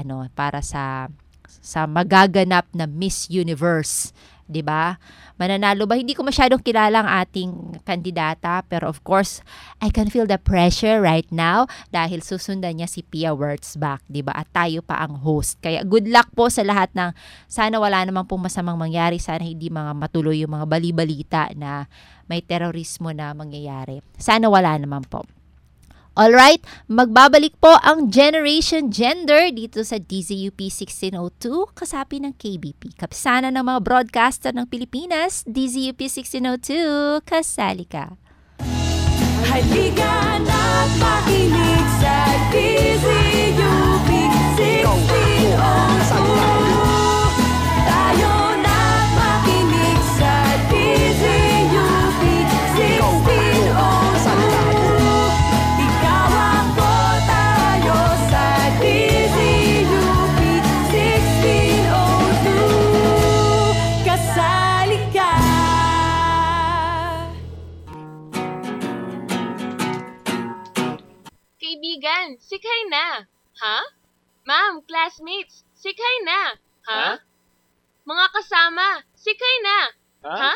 Speaker 2: magaganap na Miss Universe. 'Di ba? Mananalo ba? Hindi ko masyadong kilala ang ating kandidata, pero of course, I can feel the pressure right now dahil susundan niya si Pia Wurtzbach, 'di ba? At tayo pa ang host. Kaya good luck po sa lahat ng sana wala namang pong masamang mangyari, sana hindi matuloy yung mga bali-balita na may terorismo na mangyayari. Sana wala naman po. Alright, magbabalik po ang Generation Gender dito sa DZUP 1602, kasapi ng KBP. Kapisanan ng mga broadcaster ng Pilipinas, DZUP 1602, kasali ka.
Speaker 6: Halika na't makinig sa DZUP 1602. Tayo na't makinig sa DZUP 1602.
Speaker 22: Kaibigan, sikay na! Ha? Ma'am, classmates, sikay na! Ha? Mga kasama, sikay na! Ha?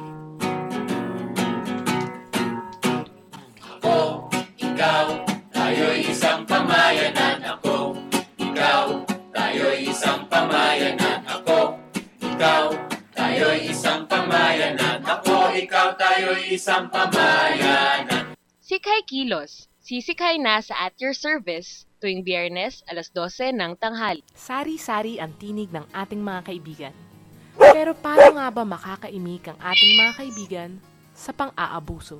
Speaker 1: Ako, ikaw, tayo'y isang pamayanan. Ako, ikaw, tayo'y isang pamayanan. Ako, ikaw, tayo'y isang pamayanan. Ako, ikaw, tayo'y isang pamayanan.
Speaker 22: Sikay Kilos. Sisikay na sa At Your Service tuwing Biyernes, 12:00 ng tanghali.
Speaker 4: Sari-sari ang tinig ng ating mga kaibigan. Pero paano nga ba makakaimik ang ating mga kaibigan sa pang-aabuso?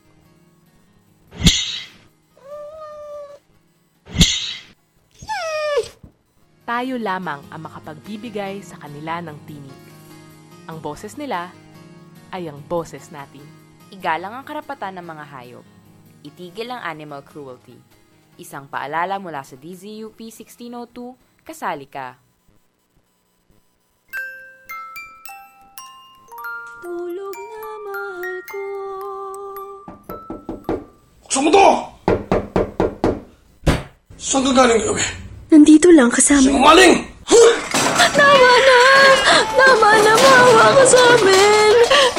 Speaker 4: Tayo lamang ang makapagbibigay sa kanila ng tinig. Ang boses nila ay ang boses natin.
Speaker 7: Igalang ang karapatan ng mga hayop. Itigil ang animal cruelty. Isang paalala mula sa DZUP 1602, kasali ka.
Speaker 6: Tulog na mahal ko.
Speaker 23: Buksan mo to! Saan ka galing gabi?
Speaker 6: Nandito lang kasama.
Speaker 23: Sinungaling!
Speaker 6: Tama na! Tama na! Maawa ka sa amin!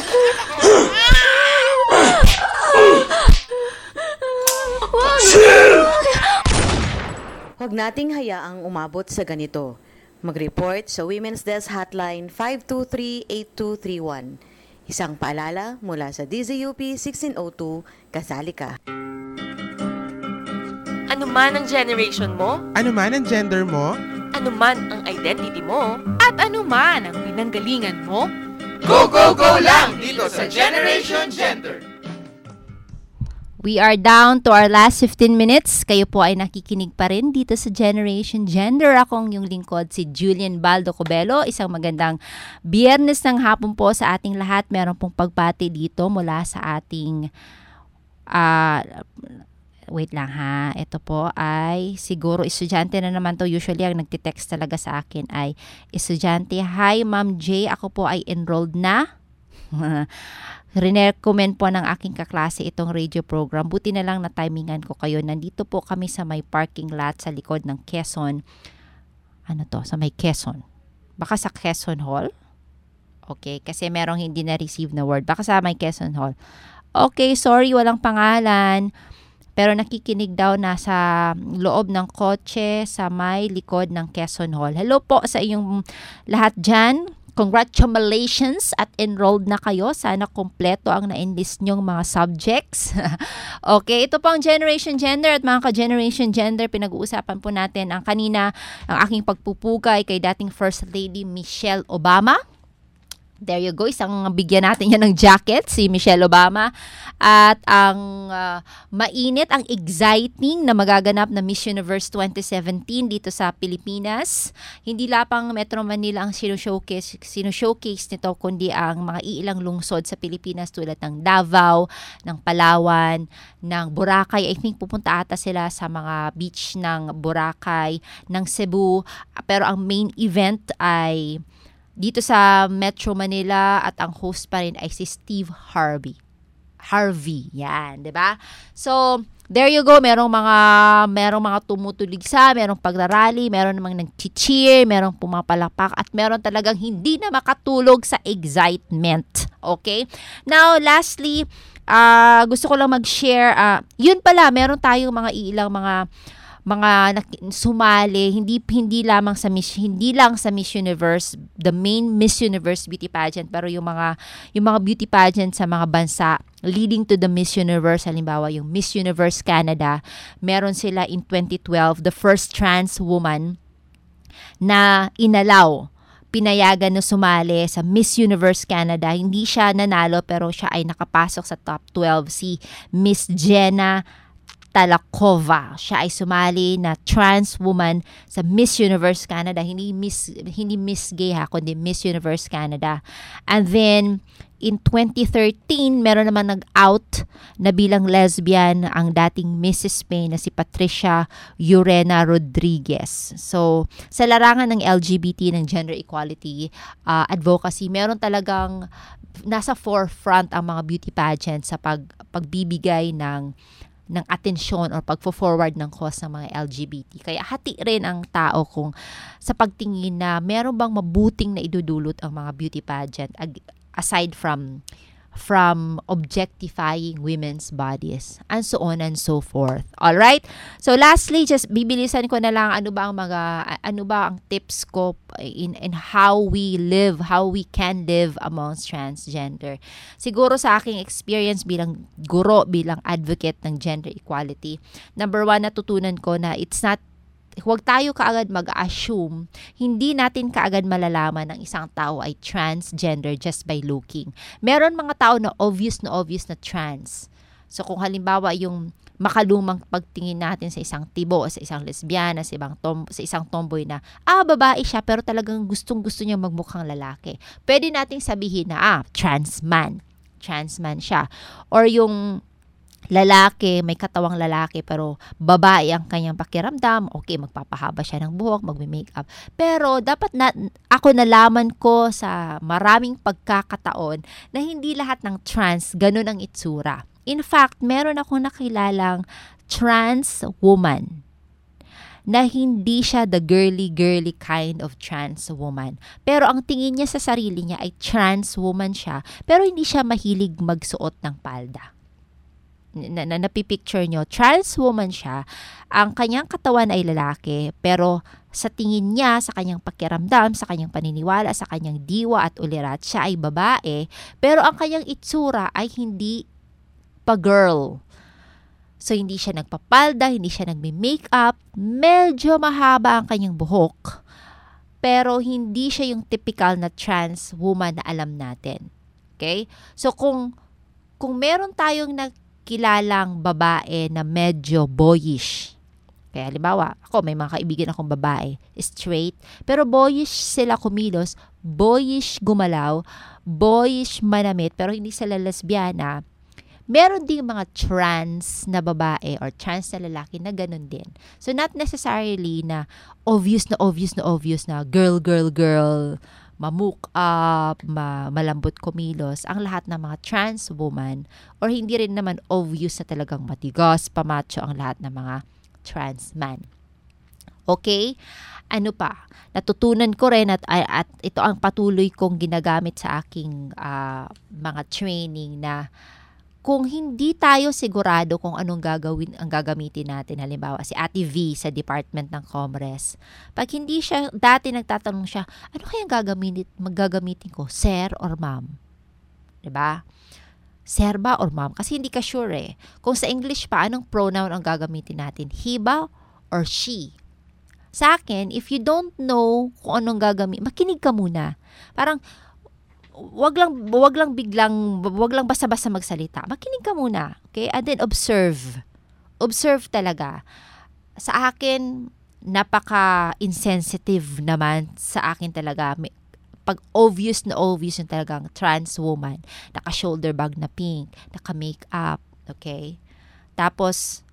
Speaker 24: Huwag nating hayaang umabot sa ganito. Mag-report sa Women's Desk Hotline 523-8231. Isang paalala mula sa DZUP 1602, kasali ka.
Speaker 8: Ano man ang generation mo,
Speaker 9: ano man ang gender mo,
Speaker 8: ano man ang identity mo,
Speaker 16: at ano man ang pinanggalingan mo,
Speaker 1: Go, go, go lang dito sa Generation Gender!
Speaker 2: We are down to our last 15 minutes. Kayo po ay nakikinig pa rin dito sa Generation Gender. Ako ang yung lingkod, si Julian Baldo Cobelo. Isang magandang biyernes ng hapon po sa ating lahat. Meron pong pagbati dito mula sa ating... wait lang ha. Ito po ay siguro estudyante na naman to. Usually ang nagtitext talaga sa akin ay estudyante. Hi Ma'am J, ako po ay enrolled na. Rinecommend po ng aking kaklase itong radio program. Buti na lang na timingan ko kayo. Nandito po kami sa may parking lot sa likod ng Quezon. Ano to? Sa may Quezon. Baka sa Quezon Hall? Okay, kasi merong hindi na-receive na word. Baka sa may Quezon Hall. Okay, sorry, walang pangalan. Pero nakikinig daw na sa loob ng kotse sa may likod ng Quezon Hall. Hello po sa inyong lahat dyan. Congratulations at enrolled na kayo. Sana kompleto ang na-enlist nyong mga subjects. Okay, ito po ang Generation Gender at mga ka-Generation Gender, pinag-uusapan po natin ang kanina, ang aking pagpupugay kay dating First Lady Michelle Obama. There you go, isang bigyan natin yan ng jacket, si Michelle Obama. At ang mainit, ang exciting na magaganap na Miss Universe 2017 dito sa Pilipinas. Hindi lapang Metro Manila ang sino-showcase nito, kundi ang mga iilang lungsod sa Pilipinas tulad ng Davao, ng Palawan, ng Boracay. I think pupunta ata sila sa mga beach ng Boracay, ng Cebu. Pero ang main event ay dito sa Metro Manila at ang host pa rin ay si Steve Harvey. Yan, 'di ba? So, there you go, merong mga tumutuligsa, merong pagrarally, meron namang nag-cheer, merong pumapalapak at meron talagang hindi na makatulog sa excitement. Okay? Now, lastly, gusto ko lang mag-share, yun pala, meron tayong mga ilang mga sumali, hindi lang sa Miss Universe, the main Miss Universe beauty pageant, pero yung mga beauty pageant sa mga bansa leading to the Miss Universe, halimbawa yung Miss Universe Canada, meron sila in 2012, the first trans woman na pinayagan na sumali sa Miss Universe Canada. Hindi siya nanalo pero siya ay nakapasok sa top 12, si Miss Jenna Talakova. Siya ay sumali na trans woman sa Miss Universe Canada. Hindi Miss Gay ha, kundi Miss Universe Canada. And then, in 2013, meron naman nag-out na bilang lesbian ang dating Mrs. Spain na si Patricia Urena Rodriguez. So, sa larangan ng LGBT, ng gender equality, advocacy, meron talagang nasa forefront ang mga beauty pageant sa pagbibigay ng atensyon or pagfo-forward ng cause ng mga LGBT. Kaya hati rin ang tao kung sa pagtingin na meron bang mabuting na idudulot ang mga beauty pageant aside from objectifying women's bodies and so on and so forth. All right? So lastly, just bibilisan ko na lang ano ba ang tips ko in how we can live amongst transgender. Siguro sa aking experience bilang guro, bilang advocate ng gender equality, number 1, natutunan ko na huwag tayo kaagad mag-assume, hindi natin kaagad malalaman ng isang tao ay transgender just by looking. Meron mga tao na obvious na trans. So kung halimbawa yung makalumang pagtingin natin sa isang tibo, sa isang lesbiana, sa isang tomboy na, babae siya pero talagang gustong-gusto niya magmukhang lalaki. Pwede nating sabihin na, trans man siya. Or yung lalaki, may katawang lalaki pero babae ang kanyang pakiramdam, okay, magpapahaba siya ng buhok, magme-makeup. Pero dapat ako nalaman ko sa maraming pagkakataon na hindi lahat ng trans ganun ang itsura. In fact, meron akong nakilalang trans woman na hindi siya the girly kind of trans woman. Pero ang tingin niya sa sarili niya ay trans woman siya, pero hindi siya mahilig magsuot ng palda. napipicture nyo, trans woman siya, ang kanyang katawan ay lalaki, pero sa tingin niya, sa kanyang pakiramdam, sa kanyang paniniwala, sa kanyang diwa at ulirat, siya ay babae, pero ang kanyang itsura ay hindi pa girl. So, hindi siya nagpapalda, hindi siya nagme-makeup, medyo mahaba ang kanyang buhok, pero hindi siya yung typical na trans woman na alam natin. Okay? So, kung meron tayong kilalang babae na medyo boyish. Kaya halimbawa, ako may mga kaibigan akong babae, straight, pero boyish sila kumilos, boyish gumalaw, boyish manamit, pero hindi sila lesbiana. Meron ding mga trans na babae or trans na lalaki na ganun din. So not necessarily na obvious na girl, mamuk up, malambot kumilos, ang lahat ng mga trans woman, or hindi rin naman obvious na talagang matigas, pamacho ang lahat ng mga trans man. Okay? Ano pa? Natutunan ko rin at ito ang patuloy kong ginagamit sa aking mga training na kung hindi tayo sigurado kung anong gagamitin natin, halimbawa si Ate V sa Department ng Commerce, pag hindi siya, dati nagtatanong siya, ano kayang gagamitin ko, sir or ma'am? Diba? Sir ba or ma'am? Kasi hindi ka sure eh. Kung sa English pa, anong pronoun ang gagamitin natin? He ba or she? Sa akin, if you don't know kung anong gagamitin, makinig ka muna. Parang, wag lang basta-basta magsalita. Makinig ka muna, okay? And then observe. Observe talaga. Sa akin, napaka-insensitive naman sa akin talaga. Pag obvious yung talagang trans woman, naka-shoulder bag na pink, naka-makeup, okay? Tapos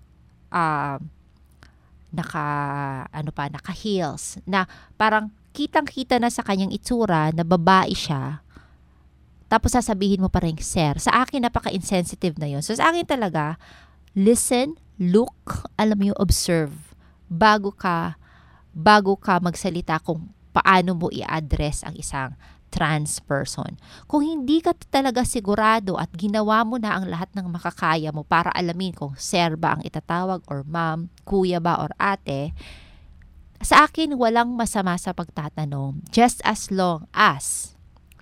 Speaker 2: naka-heels, na parang kitang-kita na sa kanyang itsura na babae siya. Tapos sasabihin mo pa rin, sir. Sa akin, napaka-insensitive na yun. So, sa akin talaga, listen, look, alam mo yung observe, bago ka magsalita kung paano mo i-address ang isang trans person. Kung hindi ka talaga sigurado at ginawa mo na ang lahat ng makakaya mo para alamin kung sir ba ang itatawag or ma'am, kuya ba or ate, sa akin, walang masama sa pagtatanong. Just as long as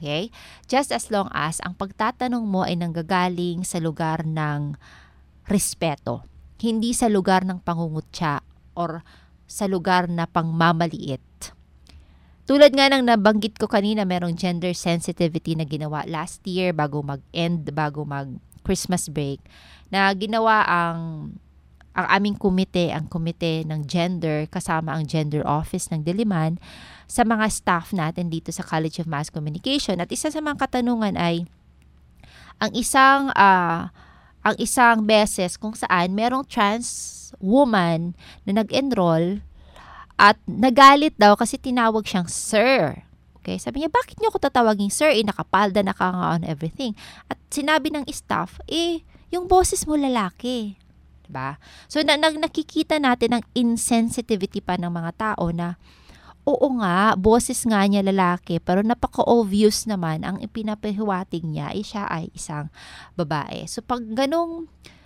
Speaker 2: ang pagtatanong mo ay nanggagaling sa lugar ng respeto, hindi sa lugar ng pangungutya or sa lugar na pangmamaliit. Tulad nga ng nabanggit ko kanina, merong gender sensitivity na ginawa last year bago mag-Christmas break, na ginawa ang aming komite, ang komite ng gender, kasama ang gender office ng Diliman, sa mga staff natin dito sa College of Mass Communication. At isa sa mga katanungan ay ang isang beses kung saan merong trans woman na nag-enroll at nagalit daw kasi tinawag siyang sir. Okay? Sabi niya, bakit niyo ako tatawaging sir? Nakapalda, naka-on everything. At sinabi ng staff, yung boses mo lalaki. Diba? So, nakikita natin ang insensitivity pa ng mga tao na oo nga, boses nga niya lalaki, pero napaka-obvious naman ang ipinapahiwatig niya siya ay isang babae. So, pag ganong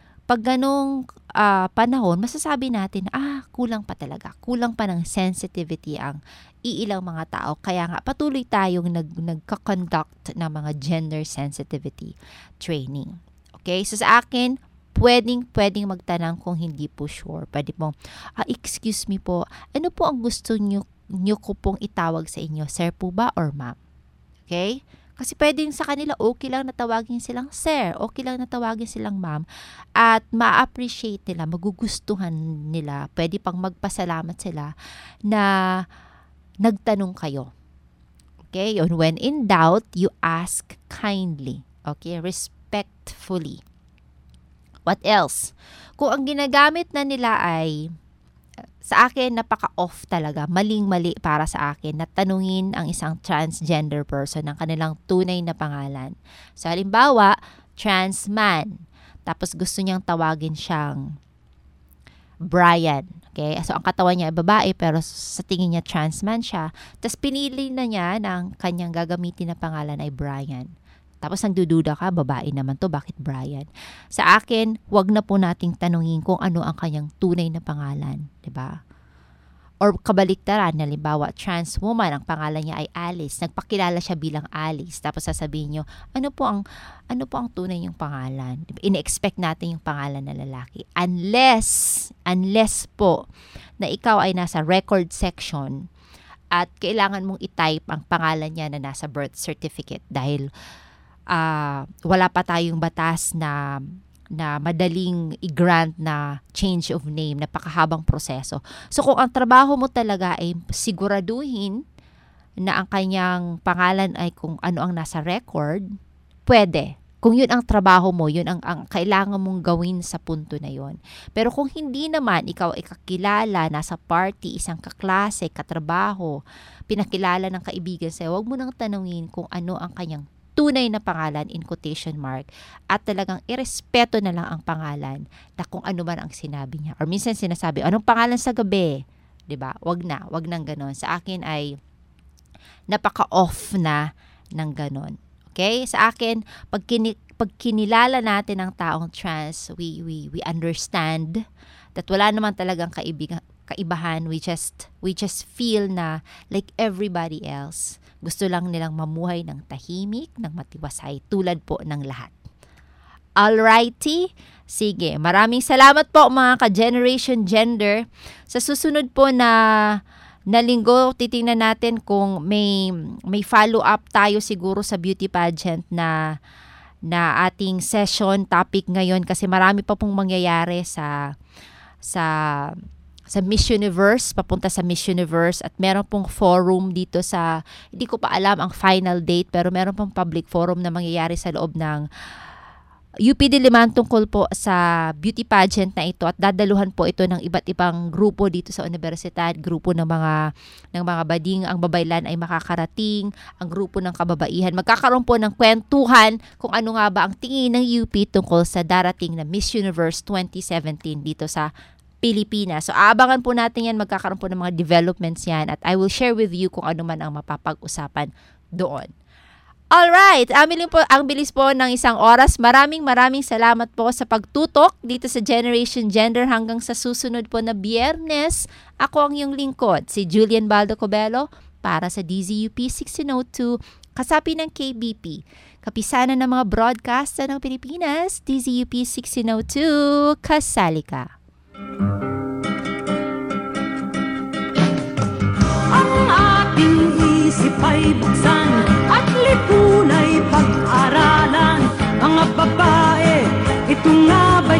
Speaker 2: panahon, masasabi natin, kulang pa talaga. Kulang pa ng sensitivity ang iilang mga tao. Kaya nga, patuloy tayong nagka-conduct ng mga gender sensitivity training. Okay? So, sa akin, pwedeng magtanong kung hindi po sure. Pwede pong, excuse me po, ano po ang gusto niyo ko pong itawag sa inyo? Sir po ba or ma'am? Okay? Kasi pwedeng sa kanila, okay lang natawagin silang sir, okay lang natawagin silang ma'am, at ma-appreciate nila, magugustuhan nila, pwede pang magpasalamat sila na nagtanong kayo. Okay? Yun, when in doubt, you ask kindly. Okay? Respectfully. What else? Kung ang ginagamit na nila ay, sa akin, napaka-off talaga. Maling-mali para sa akin na tanungin ang isang transgender person ng kanilang tunay na pangalan. So, halimbawa, trans man. Tapos gusto niyang tawagin siyang Brian. Okay? So, ang katawan niya ay babae pero sa tingin niya trans man siya. Tapos pinili na niya ng kanyang gagamitin na pangalan ay Brian. Tapos nagdududa ka, babae naman to, bakit Brian? Sa akin, wag na po nating tanungin kung ano ang kanyang tunay na pangalan, 'di ba? Or kabaliktaran, halimbawa, trans woman, ang pangalan niya ay Alice. Nagpakilala siya bilang Alice. Tapos sasabihin niyo, ano po ang tunay niyong pangalan? Ine-expect natin yung pangalan na lalaki. Unless po na ikaw ay nasa record section at kailangan mong i-type ang pangalan niya na nasa birth certificate dahil wala pa tayong batas na madaling i-grant na change of name, napakahabang proseso. So kung ang trabaho mo talaga ay siguraduhin na ang kanyang pangalan ay kung ano ang nasa record, pwede. Kung yun ang trabaho mo, yun ang kailangan mong gawin sa punto na yun. Pero kung hindi naman, ikaw ay kakilala, nasa party, isang kaklase, katrabaho, pinakilala ng kaibigan sa'yo, huwag mo nang tanungin kung ano ang kanyang tunay na pangalan in quotation mark at talagang irespeto na lang ang pangalan na kung ano man ang sinabi niya. Or minsan sinasabi, anong pangalan sa gabi? 'Di ba? Wag nang ganon. Sa akin ay napaka-off na ng ganon. Okay? Sa akin, pag kinilala natin ang taong trans, we understand that wala naman talagang kaibahan. We just feel na like everybody else. Gusto lang nilang mamuhay ng tahimik, ng matiwasay, tulad po ng lahat. Alrighty? Sige, maraming salamat po mga ka-Generation Gender. Sa susunod po na linggo, titingnan natin kung may follow-up tayo siguro sa beauty pageant na ating session topic ngayon kasi marami pa pong mangyayari sa Miss Universe, papunta sa Miss Universe at meron pong forum dito sa, hindi ko pa alam ang final date pero meron pong public forum na mangyayari sa loob ng UP Diliman tungkol po sa beauty pageant na ito at dadaluhan po ito ng iba't ibang grupo dito sa universidad, grupo ng mga bading, ang babaylan ay makakarating, ang grupo ng kababaihan, magkakaroon po ng kwentuhan kung ano nga ba ang tingin ng UP tungkol sa darating na Miss Universe 2017 dito sa Pilipinas. So, aabangan po natin yan. Magkakaroon po ng mga developments yan at I will share with you kung ano man ang mapapag-usapan doon. Alright, ang bilis po ng isang oras. Maraming salamat po sa pagtutok dito sa Generation Gender hanggang sa susunod po na Biyernes. Ako ang iyong lingkod, si Julian Baldo Cobelo para sa DZUP 1602, kasapi ng KBP. Kapisanan ng mga broadcaster ng Pilipinas, DZUP 1602, kasali ka.
Speaker 9: Ang ating isip ay buksan at lipunay pag-aralan. Mga babae, ito nga ba'y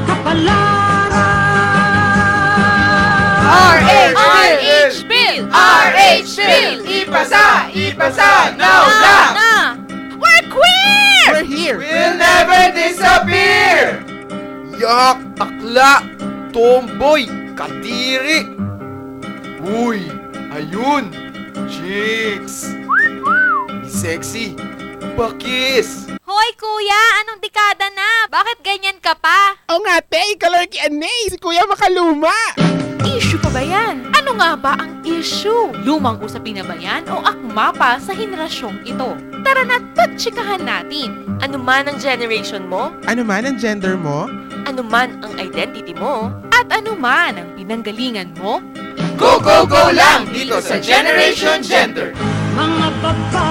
Speaker 9: kapalaran?
Speaker 1: RH Bill! RH Bill! Ipasa! Now na!
Speaker 16: We're queer!
Speaker 1: We're here! We'll never disappear!
Speaker 10: Yak! Akla! Tomboy! Kadiri! Uy! Ayun! Chicks! Sexy! Bakis!
Speaker 11: Hoy kuya! Anong dekada na? Bakit ganyan ka pa?
Speaker 3: O nga te! Ikalar ki Anay! Si kuya makaluma!
Speaker 16: Issue pa ba yan? Ano nga ba ang issue? Lumang usapin na ba yan o akma pa sa henerasyong ito? Tara na, tatsikahan natin.
Speaker 8: Ano man ang generation mo?
Speaker 3: Ano man ang gender mo?
Speaker 8: Ano man ang identity mo?
Speaker 16: At ano man ang pinanggalingan mo?
Speaker 1: Go lang dito sa Generation Gender!
Speaker 9: Mga babae